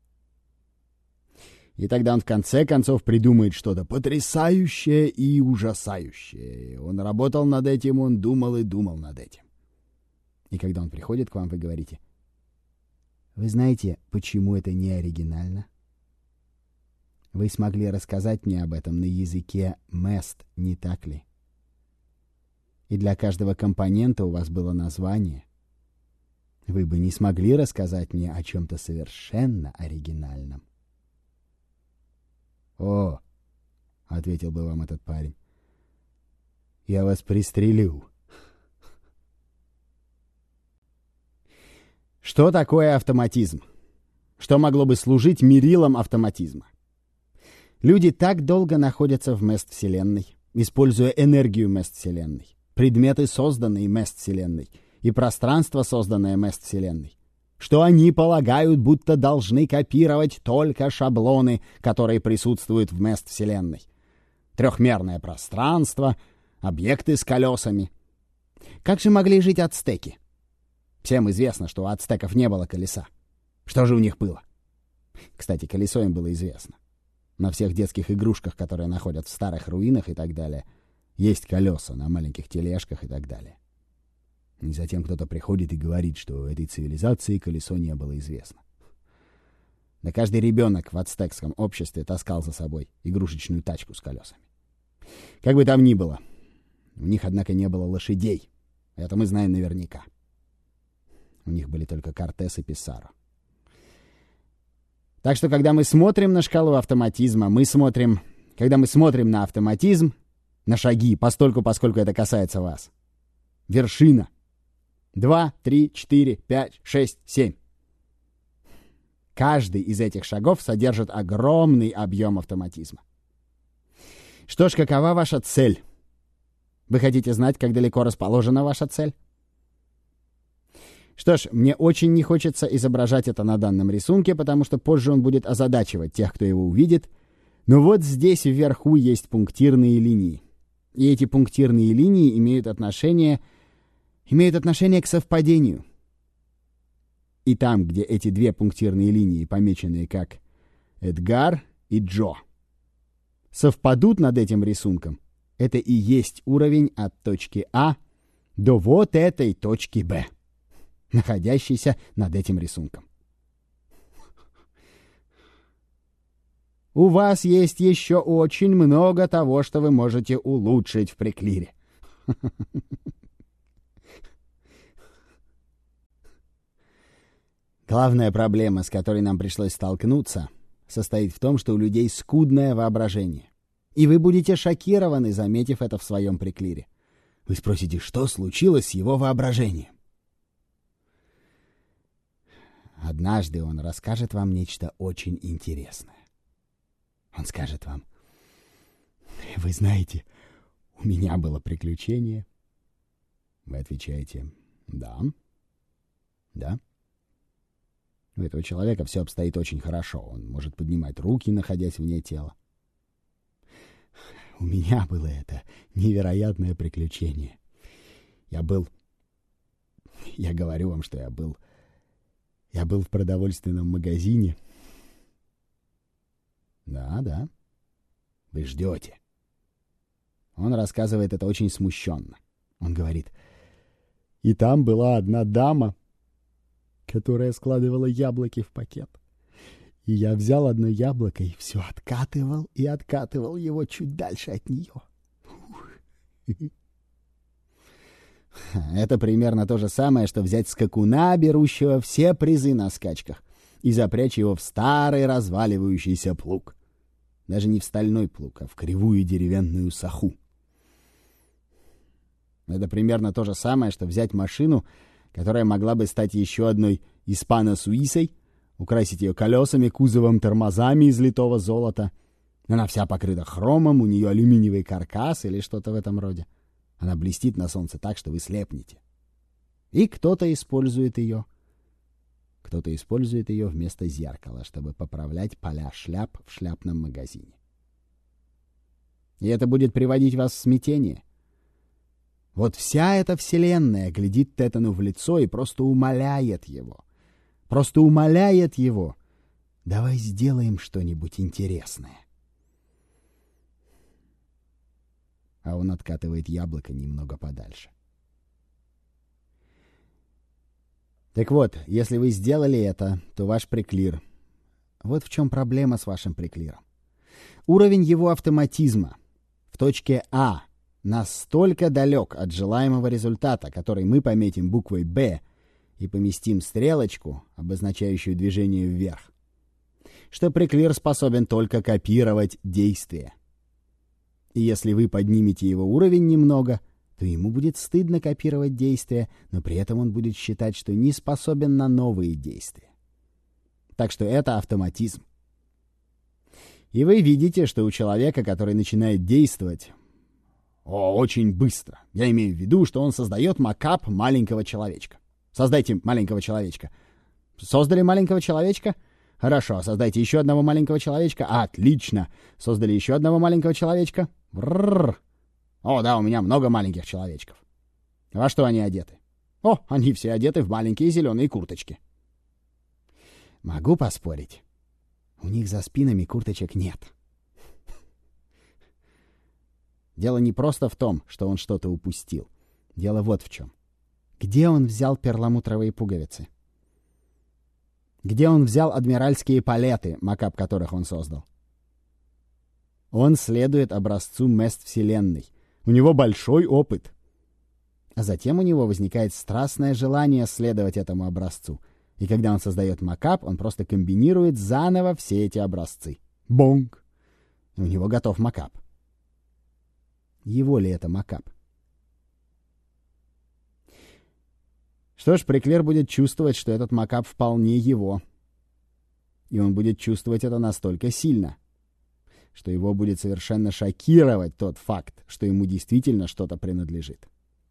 И тогда он в конце концов придумает что-то потрясающее и ужасающее. Он работал над этим, он думал и думал над этим. И когда он приходит к вам, вы говорите: «Вы знаете, почему это не оригинально? Вы смогли рассказать мне об этом на языке мест, не так ли? И для каждого компонента у вас было название. Вы бы не смогли рассказать мне о чем-то совершенно оригинальном». «О, — ответил бы вам этот парень, — я вас пристрелю». Что такое автоматизм? Что могло бы служить мерилом автоматизма? Люди так долго находятся в мест-вселенной, используя энергию мест-вселенной, предметы, созданные мест-вселенной, и пространство, созданное мест-вселенной, что они полагают, будто должны копировать только шаблоны, которые присутствуют в мест-вселенной. Трехмерное пространство, объекты с колесами. Как же могли жить ацтеки? Всем известно, что у ацтеков не было колеса. Что же у них было? Кстати, колесо им было известно. На всех детских игрушках, которые находят в старых руинах и так далее, есть колеса на маленьких тележках и так далее. И затем кто-то приходит и говорит, что у этой цивилизации колесо не было известно. Да каждый ребенок в ацтекском обществе таскал за собой игрушечную тачку с колесами. Как бы там ни было, у них, однако, не было лошадей. Это мы знаем наверняка. У них были только Кортес и Писаро. Так что, когда мы смотрим на шкалу автоматизма, когда мы смотрим на автоматизм, на шаги, поскольку это касается вас, вершина 2, 3, 4, 5, 6, 7. Каждый из этих шагов содержит огромный объем автоматизма. Что ж, какова ваша цель? Вы хотите знать, как далеко расположена ваша цель? Что ж, мне очень не хочется изображать это на данном рисунке, потому что позже он будет озадачивать тех, кто его увидит. Но вот здесь вверху есть пунктирные линии. И эти пунктирные линии имеют отношение к совпадению. И там, где эти две пунктирные линии помечены как Эдгар и Джо, совпадут над этим рисунком, это и есть уровень от точки А до вот этой точки Б, находящейся над этим рисунком. У вас есть еще очень много того, что вы можете улучшить в Преклире. Главная проблема, с которой нам пришлось столкнуться, состоит в том, что у людей скудное воображение. И вы будете шокированы, заметив это в своем Преклире. Вы спросите, что случилось с его воображением? Однажды он расскажет вам нечто очень интересное. Он скажет вам: «Вы знаете, у меня было приключение». Вы отвечаете: «Да, да». У этого человека все обстоит очень хорошо. Он может поднимать руки, находясь вне тела. У меня было это невероятное приключение. Я говорю вам, что я был в продовольственном магазине. Да. Вы ждете. Он рассказывает это очень смущенно. Он говорит: и там была одна дама, которая складывала яблоки в пакет. И я взял одно яблоко и все откатывал и откатывал его чуть дальше от нее. Это примерно то же самое, что взять скакуна, берущего все призы на скачках, и запрячь его в старый разваливающийся плуг. Даже не в стальной плуг, а в кривую деревянную саху. Это примерно то же самое, что взять машину, которая могла бы стать еще одной испано-суисой, украсить ее колесами, кузовом, тормозами из литого золота. Она вся покрыта хромом, у нее алюминиевый каркас или что-то в этом роде. Она блестит на солнце так, что вы слепнете. И кто-то использует ее. Кто-то использует ее вместо зеркала, чтобы поправлять поля шляп в шляпном магазине. И это будет приводить вас в смятение. Вот вся эта вселенная глядит Тетану в лицо и просто умоляет его. Давай сделаем что-нибудь интересное. А он откатывает яблоко немного подальше. Так вот, если вы сделали это, то ваш преклир... Вот в чем проблема с вашим преклиром. Уровень его автоматизма в точке А настолько далек от желаемого результата, который мы пометим буквой «Б» и поместим стрелочку, обозначающую движение вверх, что преклир способен только копировать действия. И если вы поднимете его уровень немного, то ему будет стыдно копировать действия, но при этом он будет считать, что не способен на новые действия. Так что это автоматизм. И вы видите, что у человека, который начинает действовать очень быстро, я имею в виду, что он создает макап маленького человечка. Создайте маленького человечка. Создали маленького человечка? Хорошо, создайте еще одного маленького человечка. Отлично. Создали еще одного маленького человечка. Бррр. О, да, у меня много маленьких человечков. Во что они одеты? О, они все одеты в маленькие зеленые курточки. Могу поспорить. У них за спинами курточек нет. Дело не просто в том, что он что-то упустил. Дело вот в чем. Где он взял перламутровые пуговицы? Где он взял адмиральские палеты, макап которых он создал? Он следует образцу мест Вселенной. У него большой опыт. А затем у него возникает страстное желание следовать этому образцу. И когда он создает макап, он просто комбинирует заново все эти образцы. Бонг! И у него готов макап. Его ли это макап? Что ж, Приклер будет чувствовать, что этот макап вполне его. И он будет чувствовать это настолько сильно, что его будет совершенно шокировать тот факт, что ему действительно что-то принадлежит.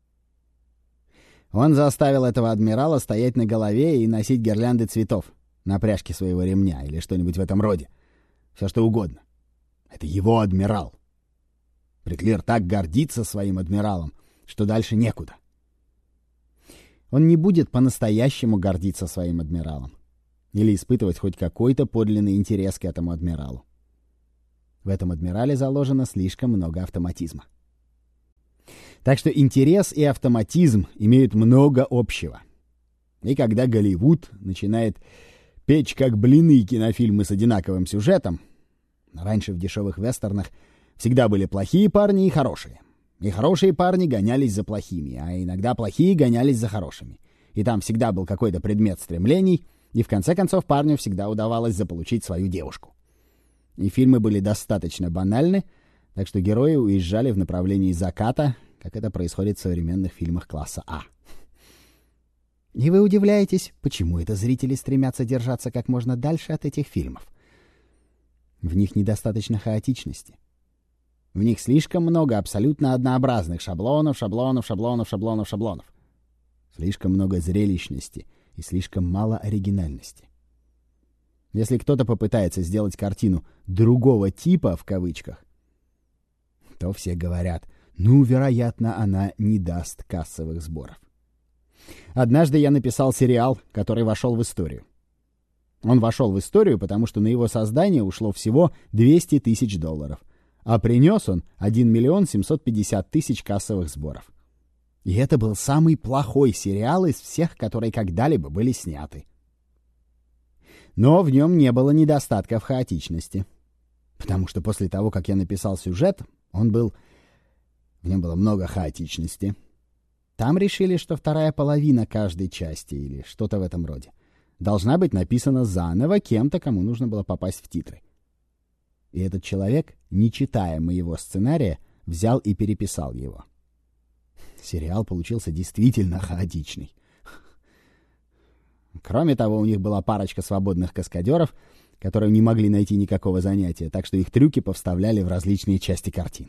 Он заставил этого адмирала стоять на голове и носить гирлянды цветов на пряжке своего ремня или что-нибудь в этом роде. Все что угодно. Это его адмирал. Приклер так гордится своим адмиралом, что дальше некуда. Он не будет по-настоящему гордиться своим адмиралом или испытывать хоть какой-то подлинный интерес к этому адмиралу. В этом адмирале заложено слишком много автоматизма. Так что интерес и автоматизм имеют много общего. И когда Голливуд начинает печь как блины кинофильмы с одинаковым сюжетом, раньше в дешевых вестернах всегда были плохие парни и хорошие. И хорошие парни гонялись за плохими, а иногда плохие гонялись за хорошими. И там всегда был какой-то предмет стремлений, и в конце концов парню всегда удавалось заполучить свою девушку. И фильмы были достаточно банальны, так что герои уезжали в направлении заката, как это происходит в современных фильмах класса А. И вы удивляетесь, почему это зрители стремятся держаться как можно дальше от этих фильмов. В них недостаточно хаотичности. В них слишком много абсолютно однообразных шаблонов. Слишком много зрелищности и слишком мало оригинальности. Если кто-то попытается сделать картину «другого типа» в кавычках, то все говорят, вероятно, она не даст кассовых сборов. Однажды я написал сериал, который вошел в историю. Он вошел в историю, потому что на его создание ушло всего $200 тысяч, а принес он 1 750 000 кассовых сборов. И это был самый плохой сериал из всех, которые когда-либо были сняты. Но в нем не было недостатка в хаотичности. Потому что после того, как я написал сюжет, в нем было много хаотичности. Там решили, что вторая половина каждой части или что-то в этом роде должна быть написана заново кем-то, кому нужно было попасть в титры. И этот человек, не читая моего сценария, взял и переписал его. Сериал получился действительно хаотичный. Кроме того, у них была парочка свободных каскадеров, которые не могли найти никакого занятия, так что их трюки повставляли в различные части картины.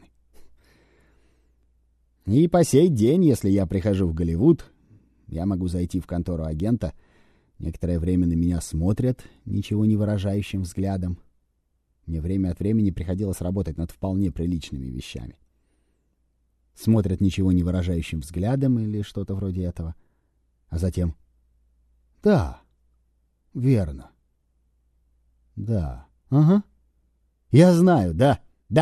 И по сей день, если я прихожу в Голливуд, я могу зайти в контору агента, некоторое время на меня смотрят ничего не выражающим взглядом. Мне время от времени приходилось работать над вполне приличными вещами. Смотрят ничего не выражающим взглядом или что-то вроде этого. А затем: «Да, верно. Да, ага. Я знаю, да.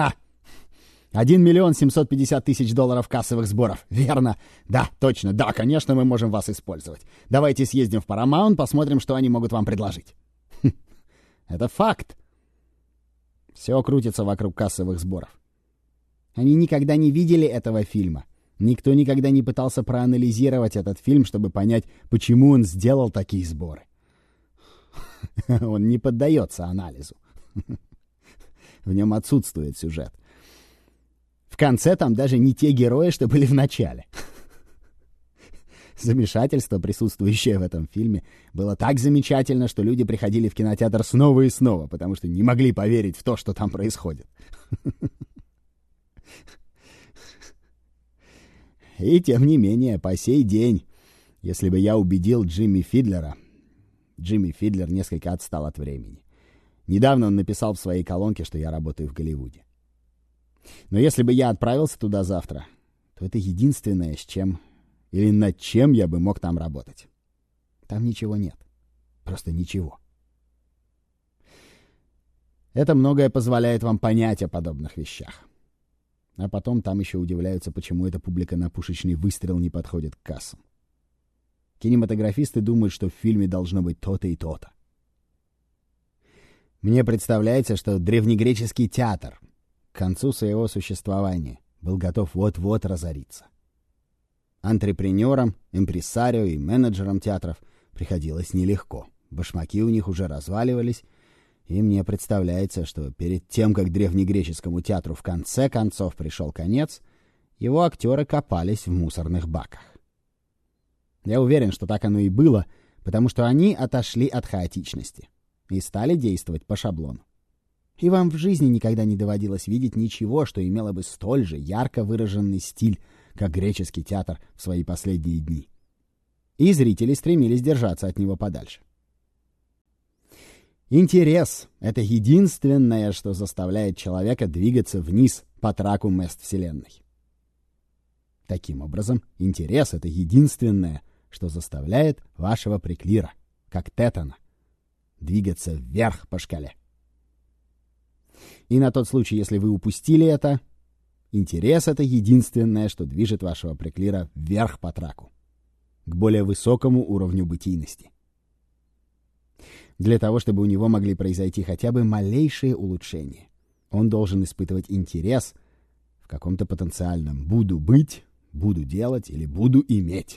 1 750 000 кассовых сборов. Верно. Да, точно. Да, конечно, мы можем вас использовать. Давайте съездим в Paramount, посмотрим, что они могут вам предложить». Это факт. Все крутится вокруг кассовых сборов. Они никогда не видели этого фильма. Никто никогда не пытался проанализировать этот фильм, чтобы понять, почему он сделал такие сборы. Он не поддается анализу. В нем отсутствует сюжет. В конце там даже не те герои, что были в начале. Замешательство, присутствующее в этом фильме, было так замечательно, что люди приходили в кинотеатр снова и снова, потому что не могли поверить в то, что там происходит. И тем не менее, по сей день, если бы я убедил Джимми Фидлера... Джимми Фидлер несколько отстал от времени. Недавно он написал в своей колонке, что я работаю в Голливуде. Но если бы я отправился туда завтра, то это единственное, с чем или над чем я бы мог там работать. Там ничего нет. Просто ничего. Это многое позволяет вам понять о подобных вещах. А потом там еще удивляются, почему эта публика на пушечный выстрел не подходит к кассам. Кинематографисты думают, что в фильме должно быть то-то и то-то. Мне представляется, что древнегреческий театр к концу своего существования был готов вот-вот разориться. Антрепренерам, импресарио и менеджерам театров приходилось нелегко. Башмаки у них уже разваливались, и мне представляется, что перед тем, как древнегреческому театру в конце концов пришел конец, его актеры копались в мусорных баках. Я уверен, что так оно и было, потому что они отошли от хаотичности и стали действовать по шаблону. И вам в жизни никогда не доводилось видеть ничего, что имело бы столь же ярко выраженный стиль, как греческий театр в свои последние дни. И зрители стремились держаться от него подальше. Интерес — это единственное, что заставляет человека двигаться вниз по траку мест Вселенной. Таким образом, интерес — это единственное, что заставляет вашего приклира, как Тетана, двигаться вверх по шкале. И на тот случай, если вы упустили это, интерес — это единственное, что движет вашего приклира вверх по траку, к более высокому уровню бытийности. Для того, чтобы у него могли произойти хотя бы малейшие улучшения, он должен испытывать интерес в каком-то потенциальном «буду быть», «буду делать» или «буду иметь».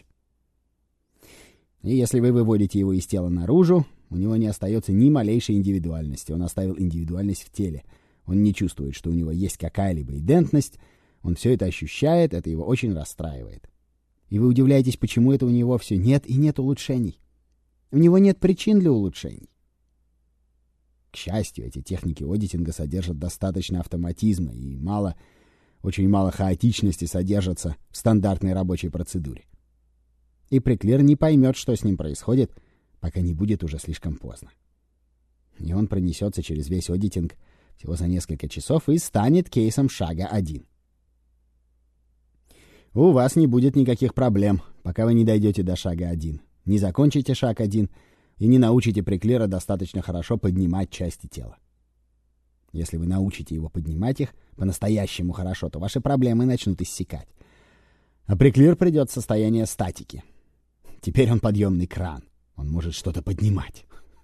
И если вы выводите его из тела наружу, у него не остается ни малейшей индивидуальности. Он оставил индивидуальность в теле. Он не чувствует, что у него есть какая-либо идентность. Он все это ощущает, это его очень расстраивает. И вы удивляетесь, почему это у него все нет и нет улучшений. У него нет причин для улучшений. К счастью, эти техники одитинга содержат достаточно автоматизма и очень мало хаотичности содержатся в стандартной рабочей процедуре. И приклир не поймет, что с ним происходит, пока не будет уже слишком поздно. И он пронесется через весь одитинг всего за несколько часов и станет кейсом шага 1. У вас не будет никаких проблем, пока вы не дойдете до шага 1, не закончите шаг 1 и не научите приклира достаточно хорошо поднимать части тела. Если вы научите его поднимать их по-настоящему хорошо, то ваши проблемы начнут иссякать. А приклир придет в состояние статики. Теперь он подъемный кран. Он может что-то поднимать.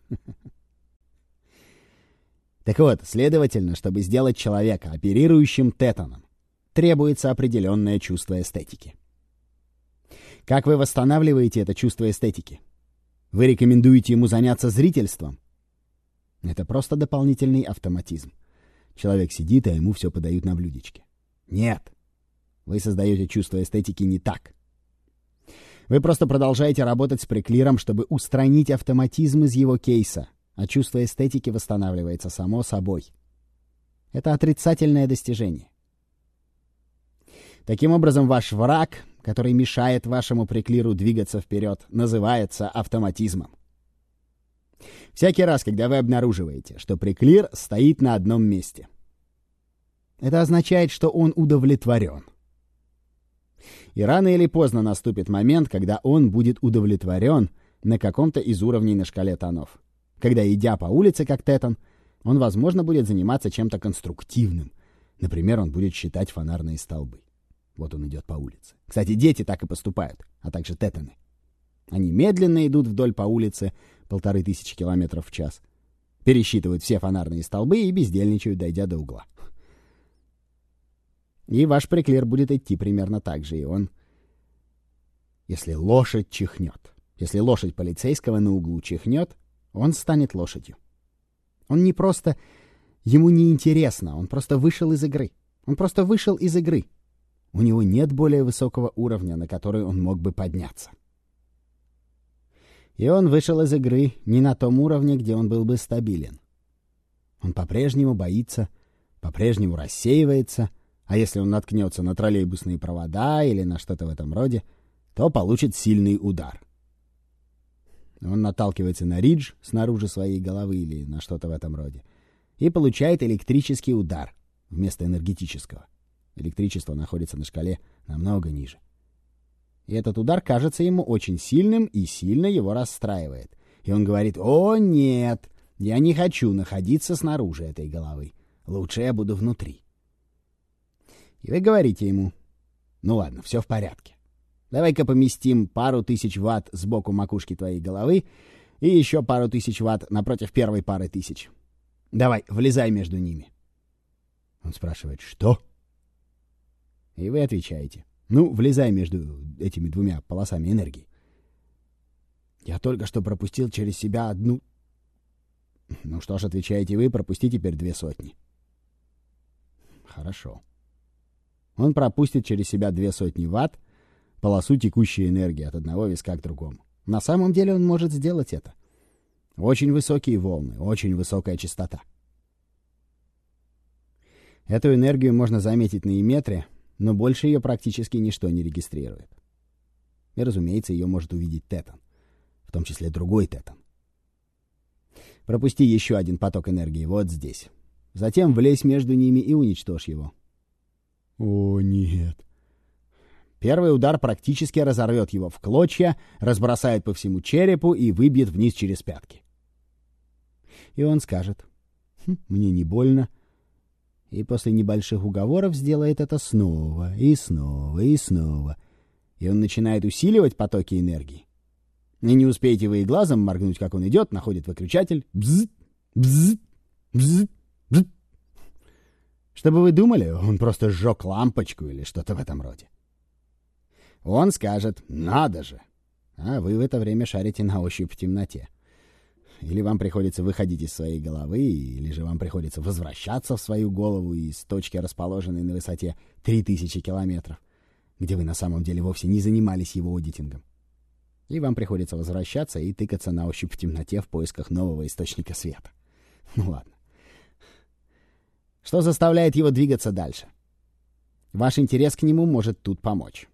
Так вот, следовательно, чтобы сделать человека оперирующим тетаном, требуется определенное чувство эстетики. Как вы восстанавливаете это чувство эстетики? Вы рекомендуете ему заняться зрительством? Это просто дополнительный автоматизм. Человек сидит, а ему все подают на блюдечке. Нет. Вы создаете чувство эстетики не так. Вы просто продолжаете работать с приклиром, чтобы устранить автоматизм из его кейса, а чувство эстетики восстанавливается само собой. Это отрицательное достижение. Таким образом, ваш враг, который мешает вашему приклиру двигаться вперед, называется автоматизмом. Всякий раз, когда вы обнаруживаете, что приклир стоит на одном месте, это означает, что он удовлетворен. И рано или поздно наступит момент, когда он будет удовлетворен на каком-то из уровней на шкале тонов. Когда, идя по улице как тетан, он, возможно, будет заниматься чем-то конструктивным. Например, он будет считать фонарные столбы. Вот он идет по улице. Кстати, дети так и поступают, а также тетаны. Они медленно идут вдоль по улице 1500 км в час, пересчитывают все фонарные столбы и бездельничают, дойдя до угла. И ваш приклир будет идти примерно так же, и он... Если лошадь чихнет, если лошадь полицейского на углу чихнет, он станет лошадью. Он не просто... Ему не интересно, он просто вышел из игры. Он просто вышел из игры. У него нет более высокого уровня, на который он мог бы подняться. И он вышел из игры не на том уровне, где он был бы стабилен. Он по-прежнему боится, по-прежнему рассеивается, а если он наткнется на троллейбусные провода или на что-то в этом роде, то получит сильный удар. Он наталкивается на ридж снаружи своей головы или на что-то в этом роде и получает электрический удар вместо энергетического. Электричество находится на шкале намного ниже. И этот удар кажется ему очень сильным и сильно его расстраивает. И он говорит: «О, нет, я не хочу находиться снаружи этой головы. Лучше я буду внутри». И вы говорите ему: «Ну ладно, все в порядке. Давай-ка поместим пару тысяч ватт сбоку макушки твоей головы и еще пару тысяч ватт напротив первой пары тысяч. Давай, влезай между ними». Он спрашивает: «Что?» И вы отвечаете: «Ну, влезай между этими двумя полосами энергии». «Я только что пропустил через себя одну...» «Ну что ж, отвечаете вы, пропусти теперь 200». «Хорошо». Он пропустит через себя 200 ватт, полосу текущей энергии от одного виска к другому. На самом деле он может сделать это. Очень высокие волны, очень высокая частота. Эту энергию можно заметить на эмметре, но больше ее практически ничто не регистрирует. И, разумеется, ее может увидеть Тетан, в том числе другой Тетан. Пропусти еще один поток энергии вот здесь. Затем влезь между ними и уничтожь его. О, нет. Первый удар практически разорвет его в клочья, разбросает по всему черепу и выбьет вниз через пятки. И он скажет: «Мне не больно». И после небольших уговоров сделает это снова, и снова, и снова. И он начинает усиливать потоки энергии. И не успеете вы и глазом моргнуть, как он идет, находит выключатель. Бзз, бзз, бзз, бзз. Чтобы вы думали, он просто сжег лампочку или что-то в этом роде. Он скажет: «Надо же!» А вы в это время шарите на ощупь в темноте. Или вам приходится выходить из своей головы, или же вам приходится возвращаться в свою голову из точки, расположенной на высоте 3000 километров, где вы на самом деле вовсе не занимались его аудитингом. И вам приходится возвращаться и тыкаться на ощупь в темноте в поисках нового источника света. Ну ладно. Что заставляет его двигаться дальше? Ваш интерес к нему может тут помочь.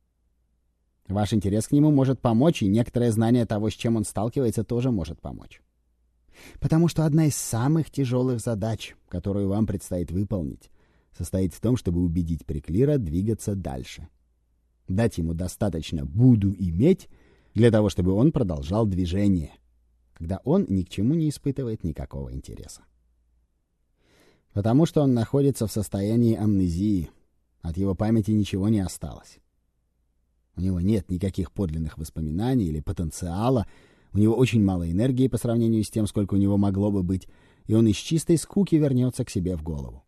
Ваш интерес к нему может помочь, и некоторое знание того, с чем он сталкивается, тоже может помочь. Потому что одна из самых тяжелых задач, которую вам предстоит выполнить, состоит в том, чтобы убедить Преклира двигаться дальше. Дать ему достаточно «буду иметь» для того, чтобы он продолжал движение, когда он ни к чему не испытывает никакого интереса. Потому что он находится в состоянии амнезии, от его памяти ничего не осталось. У него нет никаких подлинных воспоминаний или потенциала, у него очень мало энергии по сравнению с тем, сколько у него могло бы быть, и он из чистой скуки вернется к себе в голову.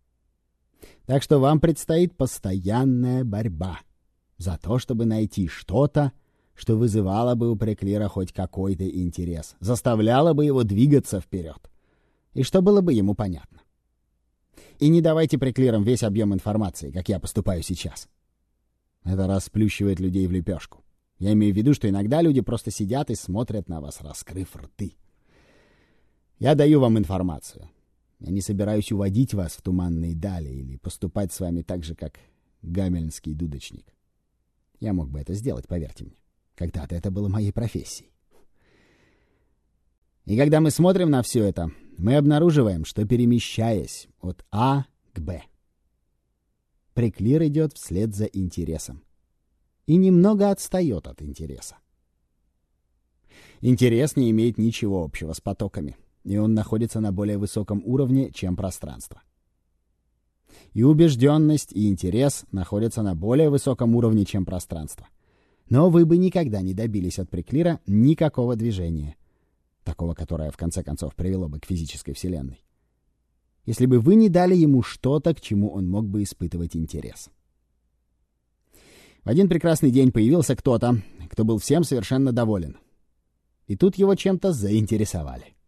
Так что вам предстоит постоянная борьба за то, чтобы найти что-то, что вызывало бы у Преклира хоть какой-то интерес, заставляло бы его двигаться вперед, и что было бы ему понятно. И не давайте Преклирам весь объем информации, как я поступаю сейчас. Это расплющивает людей в лепешку. Я имею в виду, что иногда люди просто сидят и смотрят на вас, раскрыв рты. Я даю вам информацию. Я не собираюсь уводить вас в туманные дали или поступать с вами так же, как гамельнский дудочник. Я мог бы это сделать, поверьте мне. Когда-то это было моей профессией. И когда мы смотрим на все это, мы обнаруживаем, что, перемещаясь от А к Б, Преклир идет вслед за интересом и немного отстает от интереса. Интерес не имеет ничего общего с потоками, и он находится на более высоком уровне, чем пространство. И убежденность, и интерес находятся на более высоком уровне, чем пространство. Но вы бы никогда не добились от Преклира никакого движения, такого, которое в конце концов привело бы к физической вселенной, если бы вы не дали ему что-то, к чему он мог бы испытывать интерес. В один прекрасный день появился кто-то, кто был всем совершенно доволен. И тут его чем-то заинтересовали.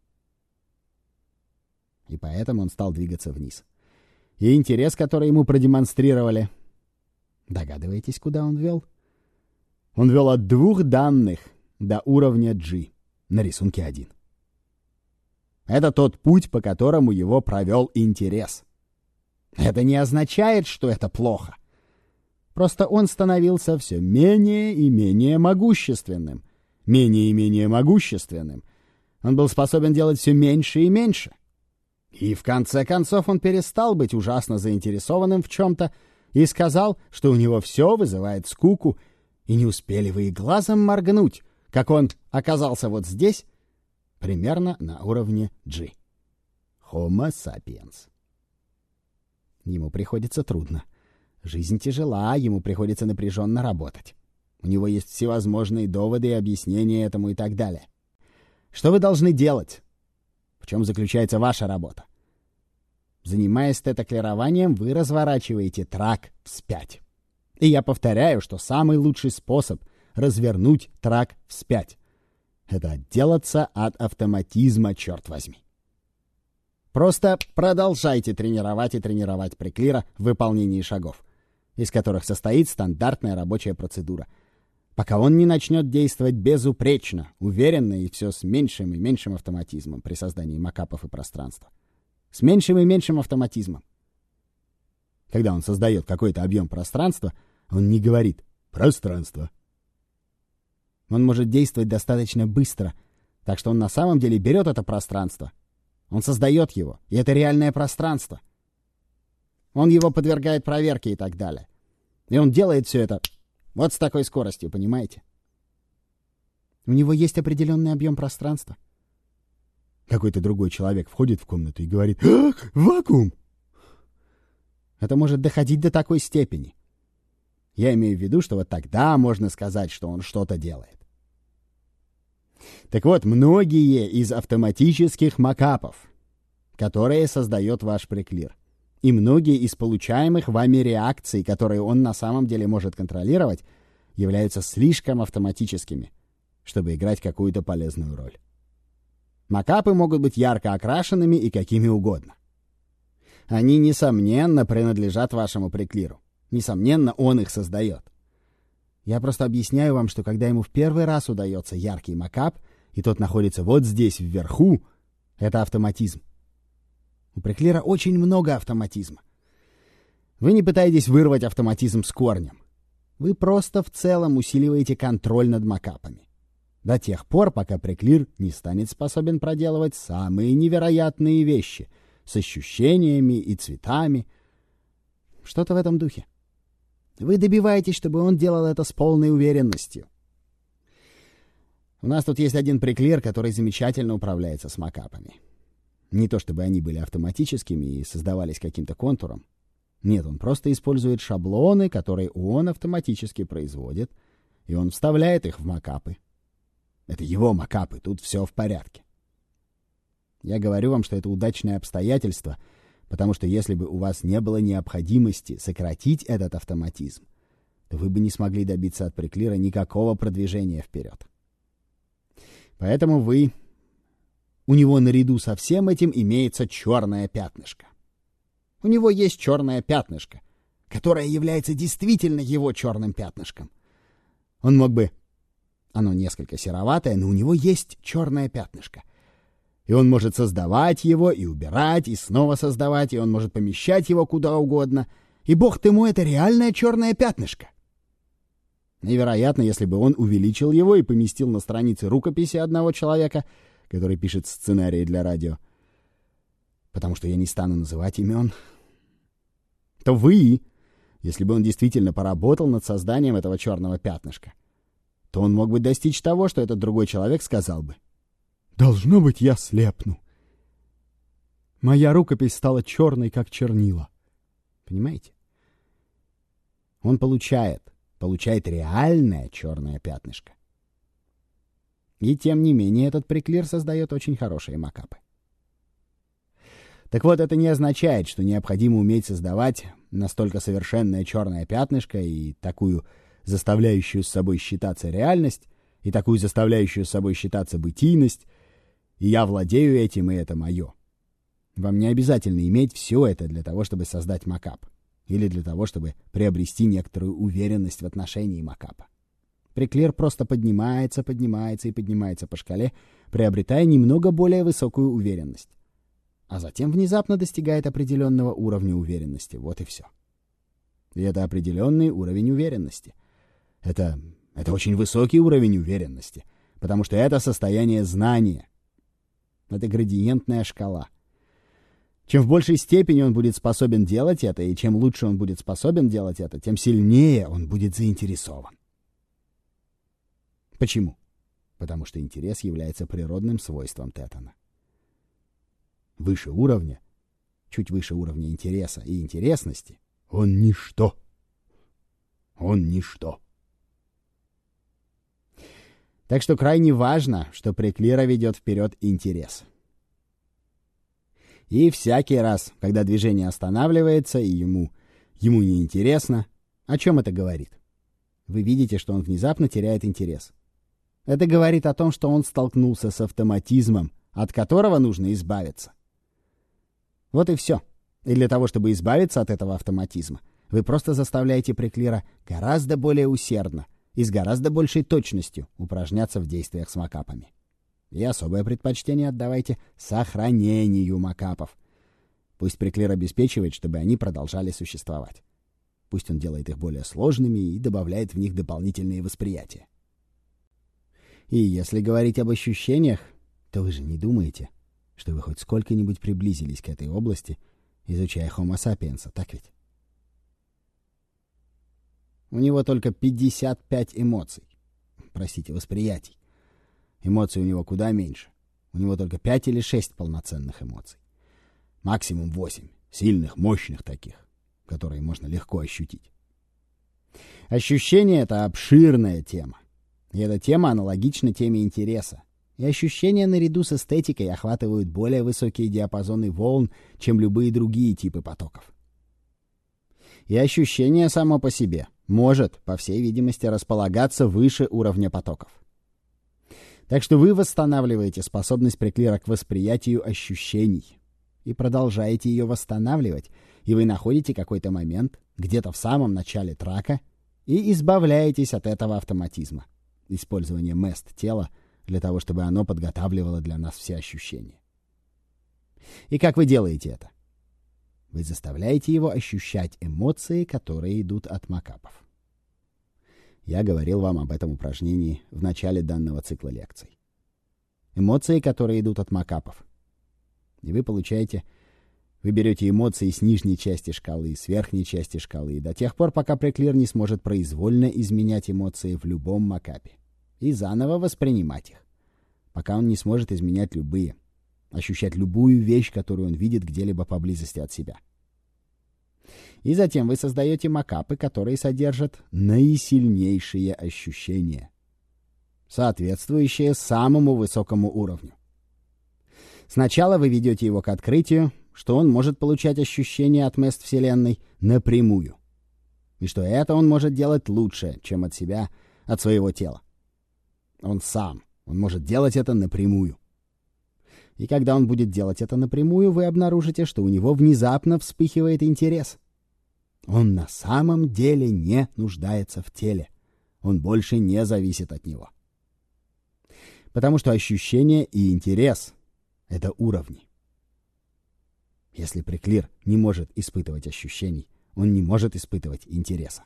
И поэтому он стал двигаться вниз. И интерес, который ему продемонстрировали... Догадываетесь, куда он вел? Он вел от 2 данных до уровня G на рисунке 1. Это тот путь, по которому его провел интерес. Это не означает, что это плохо. Просто он становился все менее и менее могущественным. Менее и менее могущественным. Он был способен делать все меньше и меньше. И в конце концов он перестал быть ужасно заинтересованным в чем-то и сказал, что у него все вызывает скуку, и не успели вы и глазом моргнуть, как он оказался вот здесь, примерно на уровне G. Homo sapiens. Ему приходится трудно. Жизнь тяжела, ему приходится напряженно работать. У него есть всевозможные доводы и объяснения этому и так далее. Что вы должны делать? В чем заключается ваша работа? Занимаясь тета-клированием, вы разворачиваете трак вспять. И я повторяю, что самый лучший способ развернуть трак вспять — это отделаться от автоматизма, черт возьми. Просто продолжайте тренировать и тренировать Преклира в выполнении шагов. из которых состоит стандартная рабочая процедура. Пока он не начнет действовать безупречно, уверенно и все с меньшим и меньшим автоматизмом при создании макапов и пространства. С меньшим и меньшим автоматизмом. Когда он создает какой-то объем пространства, он не говорит «пространство». Он может действовать достаточно быстро, так что он на самом деле берет это пространство. Он создает его, и это реальное пространство. Он его подвергает проверке и так далее. И он делает все это вот с такой скоростью, понимаете? У него есть определенный объем пространства. Какой-то другой человек входит в комнату и говорит «Вакуум!». Это может доходить до такой степени. Я имею в виду, что вот тогда можно сказать, что он что-то делает. Так вот, многие из автоматических макапов, которые создает ваш преклир, и многие из получаемых вами реакций, которые он на самом деле может контролировать, являются слишком автоматическими, чтобы играть какую-то полезную роль. Макапы могут быть ярко окрашенными и какими угодно. Они, несомненно, принадлежат вашему преклиру. Несомненно, он их создает. Я просто объясняю вам, что когда ему в первый раз удается яркий макап, и тот находится вот здесь вверху, это автоматизм. У преклира очень много автоматизма. Вы не пытаетесь вырвать автоматизм с корнем. Вы просто в целом усиливаете контроль над макапами. До тех пор, пока преклир не станет способен проделывать самые невероятные вещи с ощущениями и цветами. Что-то в этом духе. Вы добиваетесь, чтобы он делал это с полной уверенностью. У нас тут есть один преклир, который замечательно управляется с макапами. Не то чтобы они были автоматическими и создавались каким-то контуром. Нет, он просто использует шаблоны, которые он автоматически производит, и он вставляет их в макапы. Это его макапы, тут все в порядке. Я говорю вам, что это удачное обстоятельство, потому что если бы у вас не было необходимости сократить этот автоматизм, то вы бы не смогли добиться от преклира никакого продвижения вперед. Поэтому у него наряду со всем этим имеется черное пятнышко. У него есть черное пятнышко, которое является действительно его черным пятнышком. Он мог бы... Оно несколько сероватое, но у него есть черное пятнышко. И он может создавать его, и убирать, и снова создавать, и он может помещать его куда угодно. И бог ты мой, это реальное черное пятнышко. И, вероятно, если бы он увеличил его и поместил на странице рукописи одного человека, который пишет сценарии для радио, потому что я не стану называть имен, то вы, если бы он действительно поработал над созданием этого черного пятнышка, то он мог бы достичь того, что этот другой человек сказал бы: «Должно быть, я слепну. Моя рукопись стала черной, как чернила». Понимаете? Он получает реальное черное пятнышко. И тем не менее этот преклир создает очень хорошие макапы. Так вот, это не означает, что необходимо уметь создавать настолько совершенное черное пятнышко и такую заставляющую с собой считаться реальность, и такую заставляющую с собой считаться бытийность, и я владею этим, и это мое. Вам не обязательно иметь все это для того, чтобы создать макап, или для того, чтобы приобрести некоторую уверенность в отношении макапа. Преклир просто поднимается и поднимается по шкале, приобретая немного более высокую уверенность. А затем внезапно достигает определенного уровня уверенности. Вот и все. И это определенный уровень уверенности. Это очень высокий уровень уверенности, потому что это состояние знания. Это градиентная шкала. Чем в большей степени он будет способен делать это, и чем лучше он будет способен делать это, тем сильнее он будет заинтересован. Почему? Потому что интерес является природным свойством Тетана. Выше уровня, чуть выше уровня интереса и интересности, он ничто. Он ничто. Так что крайне важно, что преклира ведет вперед интерес. И всякий раз, когда движение останавливается и ему неинтересно, о чем это говорит? Вы видите, что он внезапно теряет интерес. Это говорит о том, что он столкнулся с автоматизмом, от которого нужно избавиться. Вот и все. И для того, чтобы избавиться от этого автоматизма, Вы просто заставляете Приклира гораздо более усердно и с гораздо большей точностью упражняться в действиях с макапами. И особое предпочтение отдавайте сохранению макапов. Пусть Приклир обеспечивает, чтобы они продолжали существовать. Пусть он делает их более сложными и добавляет в них дополнительные восприятия. И если говорить об ощущениях, то вы же не думаете, что вы хоть сколько-нибудь приблизились к этой области, изучая Homo sapiens, так ведь? У него только 55 эмоций. Простите, восприятий. Эмоций у него куда меньше. У него только 5 или 6 полноценных эмоций. Максимум 8. Сильных, мощных таких, которые можно легко ощутить. Ощущение — это обширная тема. И эта тема аналогична теме интереса. И ощущения наряду с эстетикой охватывают более высокие диапазоны волн, чем любые другие типы потоков. И ощущение само по себе может, по всей видимости, располагаться выше уровня потоков. Так что вы восстанавливаете способность Приклира к восприятию ощущений и продолжаете ее восстанавливать, и вы находите какой-то момент, где-то в самом начале трака, и избавляетесь от этого автоматизма, использования мест тела для того, чтобы оно подготавливало для нас все ощущения. И как вы делаете это? Вы заставляете его ощущать эмоции, которые идут от макапов. Я говорил вам об этом упражнении в начале данного цикла лекций. Эмоции, которые идут от макапов. И вы берете эмоции с нижней части шкалы и с верхней части шкалы до тех пор, пока Приклир не сможет произвольно изменять эмоции в любом макапе и заново воспринимать их, пока он не сможет изменять любые, ощущать любую вещь, которую он видит где-либо поблизости от себя. И затем вы создаете макапы, которые содержат наисильнейшие ощущения, соответствующие самому высокому уровню. Сначала вы ведете его к открытию, что он может получать ощущения от мест Вселенной напрямую, и что это он может делать лучше, чем от себя, от своего тела. Он может делать это напрямую. И когда он будет делать это напрямую, вы обнаружите, что у него внезапно вспыхивает интерес. Он на самом деле не нуждается в теле. Он больше не зависит от него. Потому что ощущение и интерес — это уровни. Если Приклир не может испытывать ощущений, он не может испытывать интереса.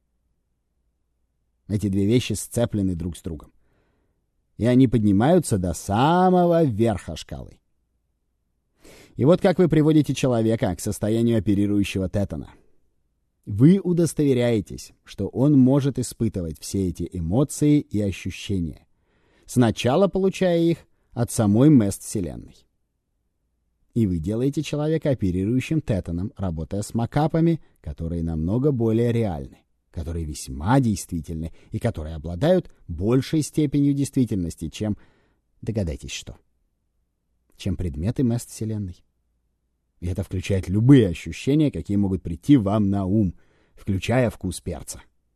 Эти две вещи сцеплены друг с другом. И они поднимаются до самого верха шкалы. И вот как вы приводите человека к состоянию оперирующего тетана. Вы удостоверяетесь, что он может испытывать все эти эмоции и ощущения, сначала получая их от самой мест Вселенной. И вы делаете человека оперирующим тетаном, работая с макапами, которые намного более реальны, которые весьма действительны и которые обладают большей степенью действительности, чем, догадайтесь что, чем предметы мест Вселенной. И это включает любые ощущения, какие могут прийти вам на ум, включая вкус перца.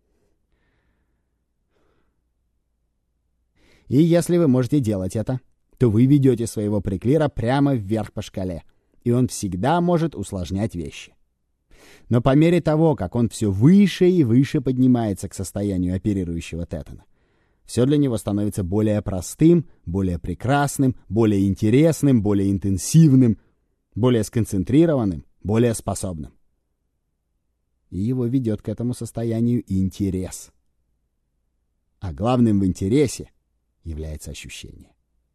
И если вы можете делать это, то вы ведете своего Приклира прямо вверх по шкале, и он всегда может усложнять вещи. Но по мере того, как он все выше и выше поднимается к состоянию оперирующего тетана, все для него становится более простым, более прекрасным, более интересным, более интенсивным, более сконцентрированным, более способным. И его ведет к этому состоянию интерес. А главным в интересе является ощущение.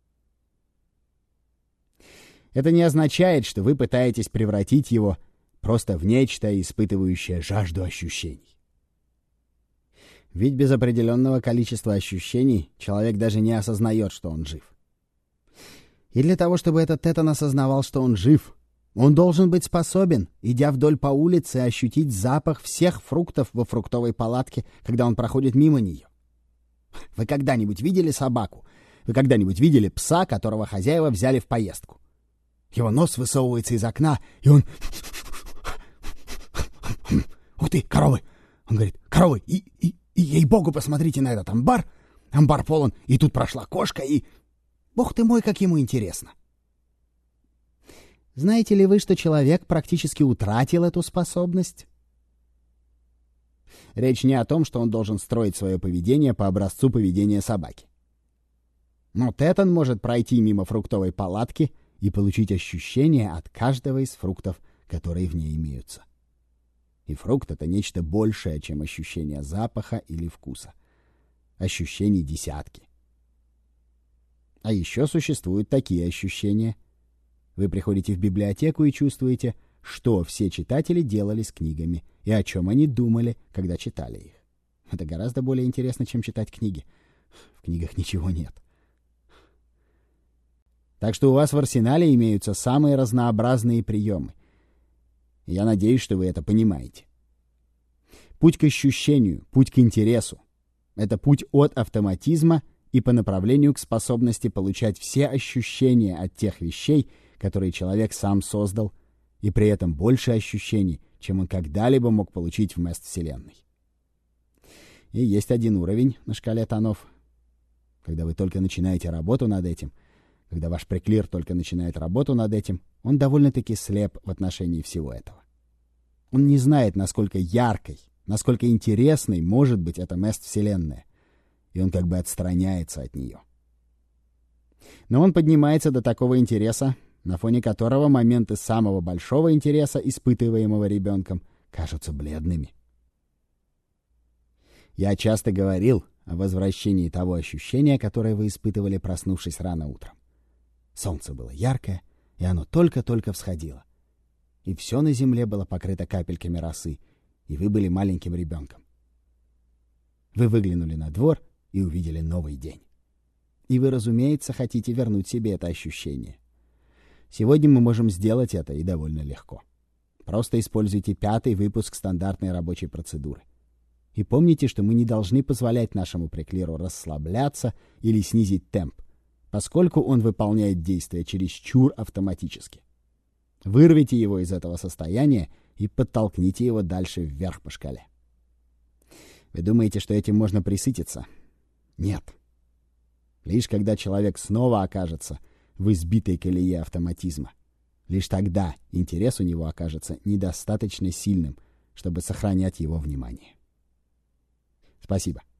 Это не означает, что вы пытаетесь превратить его просто в нечто, испытывающее жажду ощущений. Ведь без определенного количества ощущений человек даже не осознает, что он жив. И для того, чтобы этот тетан осознавал, что он жив, он должен быть способен, идя вдоль по улице, ощутить запах всех фруктов во фруктовой палатке, когда он проходит мимо нее. Вы когда-нибудь видели собаку? Вы когда-нибудь видели пса, которого хозяева взяли в поездку? Его нос высовывается из окна, и он... Ух ты, коровы! Он говорит, коровы, и ей-богу, посмотрите на этот амбар. Амбар полон, и тут прошла кошка, и... Бог ты мой, как ему интересно. Знаете ли вы, что человек практически утратил эту способность? Речь не о том, что он должен строить свое поведение по образцу поведения собаки. Но Теттон может пройти мимо фруктовой палатки и получить ощущение от каждого из фруктов, которые в ней имеются. И фрукт — это нечто большее, чем ощущение запаха или вкуса. Ощущений десятки. А еще существуют такие ощущения. Вы приходите в библиотеку и чувствуете, что все читатели делали с книгами и о чем они думали, когда читали их. Это гораздо более интересно, чем читать книги. В книгах ничего нет. Так что у вас в арсенале имеются самые разнообразные приемы. Я надеюсь, что вы это понимаете. Путь к ощущению, путь к интересу — это путь от автоматизма и по направлению к способности получать все ощущения от тех вещей, которые человек сам создал, и при этом больше ощущений, чем он когда-либо мог получить в мест-вселенной. И есть один уровень на шкале тонов. Когда вы только начинаете работу над этим, когда ваш приклир только начинает работу над этим, он довольно-таки слеп в отношении всего этого. Он не знает, насколько яркой, насколько интересной может быть эта мест-вселенная, и он как бы отстраняется от нее. Но он поднимается до такого интереса, на фоне которого моменты самого большого интереса, испытываемого ребенком, кажутся бледными. Я часто говорил о возвращении того ощущения, которое вы испытывали, проснувшись рано утром. Солнце было яркое, и оно только-только всходило. И все на земле было покрыто капельками росы, и вы были маленьким ребенком. Вы выглянули на двор и увидели новый день. И вы, разумеется, хотите вернуть себе это ощущение. Сегодня мы можем сделать это и довольно легко. Просто используйте 5-й выпуск стандартной рабочей процедуры. И помните, что мы не должны позволять нашему приклиру расслабляться или снизить темп, поскольку он выполняет действия чересчур автоматически. Вырвите его из этого состояния и подтолкните его дальше вверх по шкале. Вы думаете, что этим можно пресытиться? Нет. Лишь когда человек снова окажется в избитой колее автоматизма, лишь тогда интерес у него окажется недостаточно сильным, чтобы сохранять его внимание. Спасибо.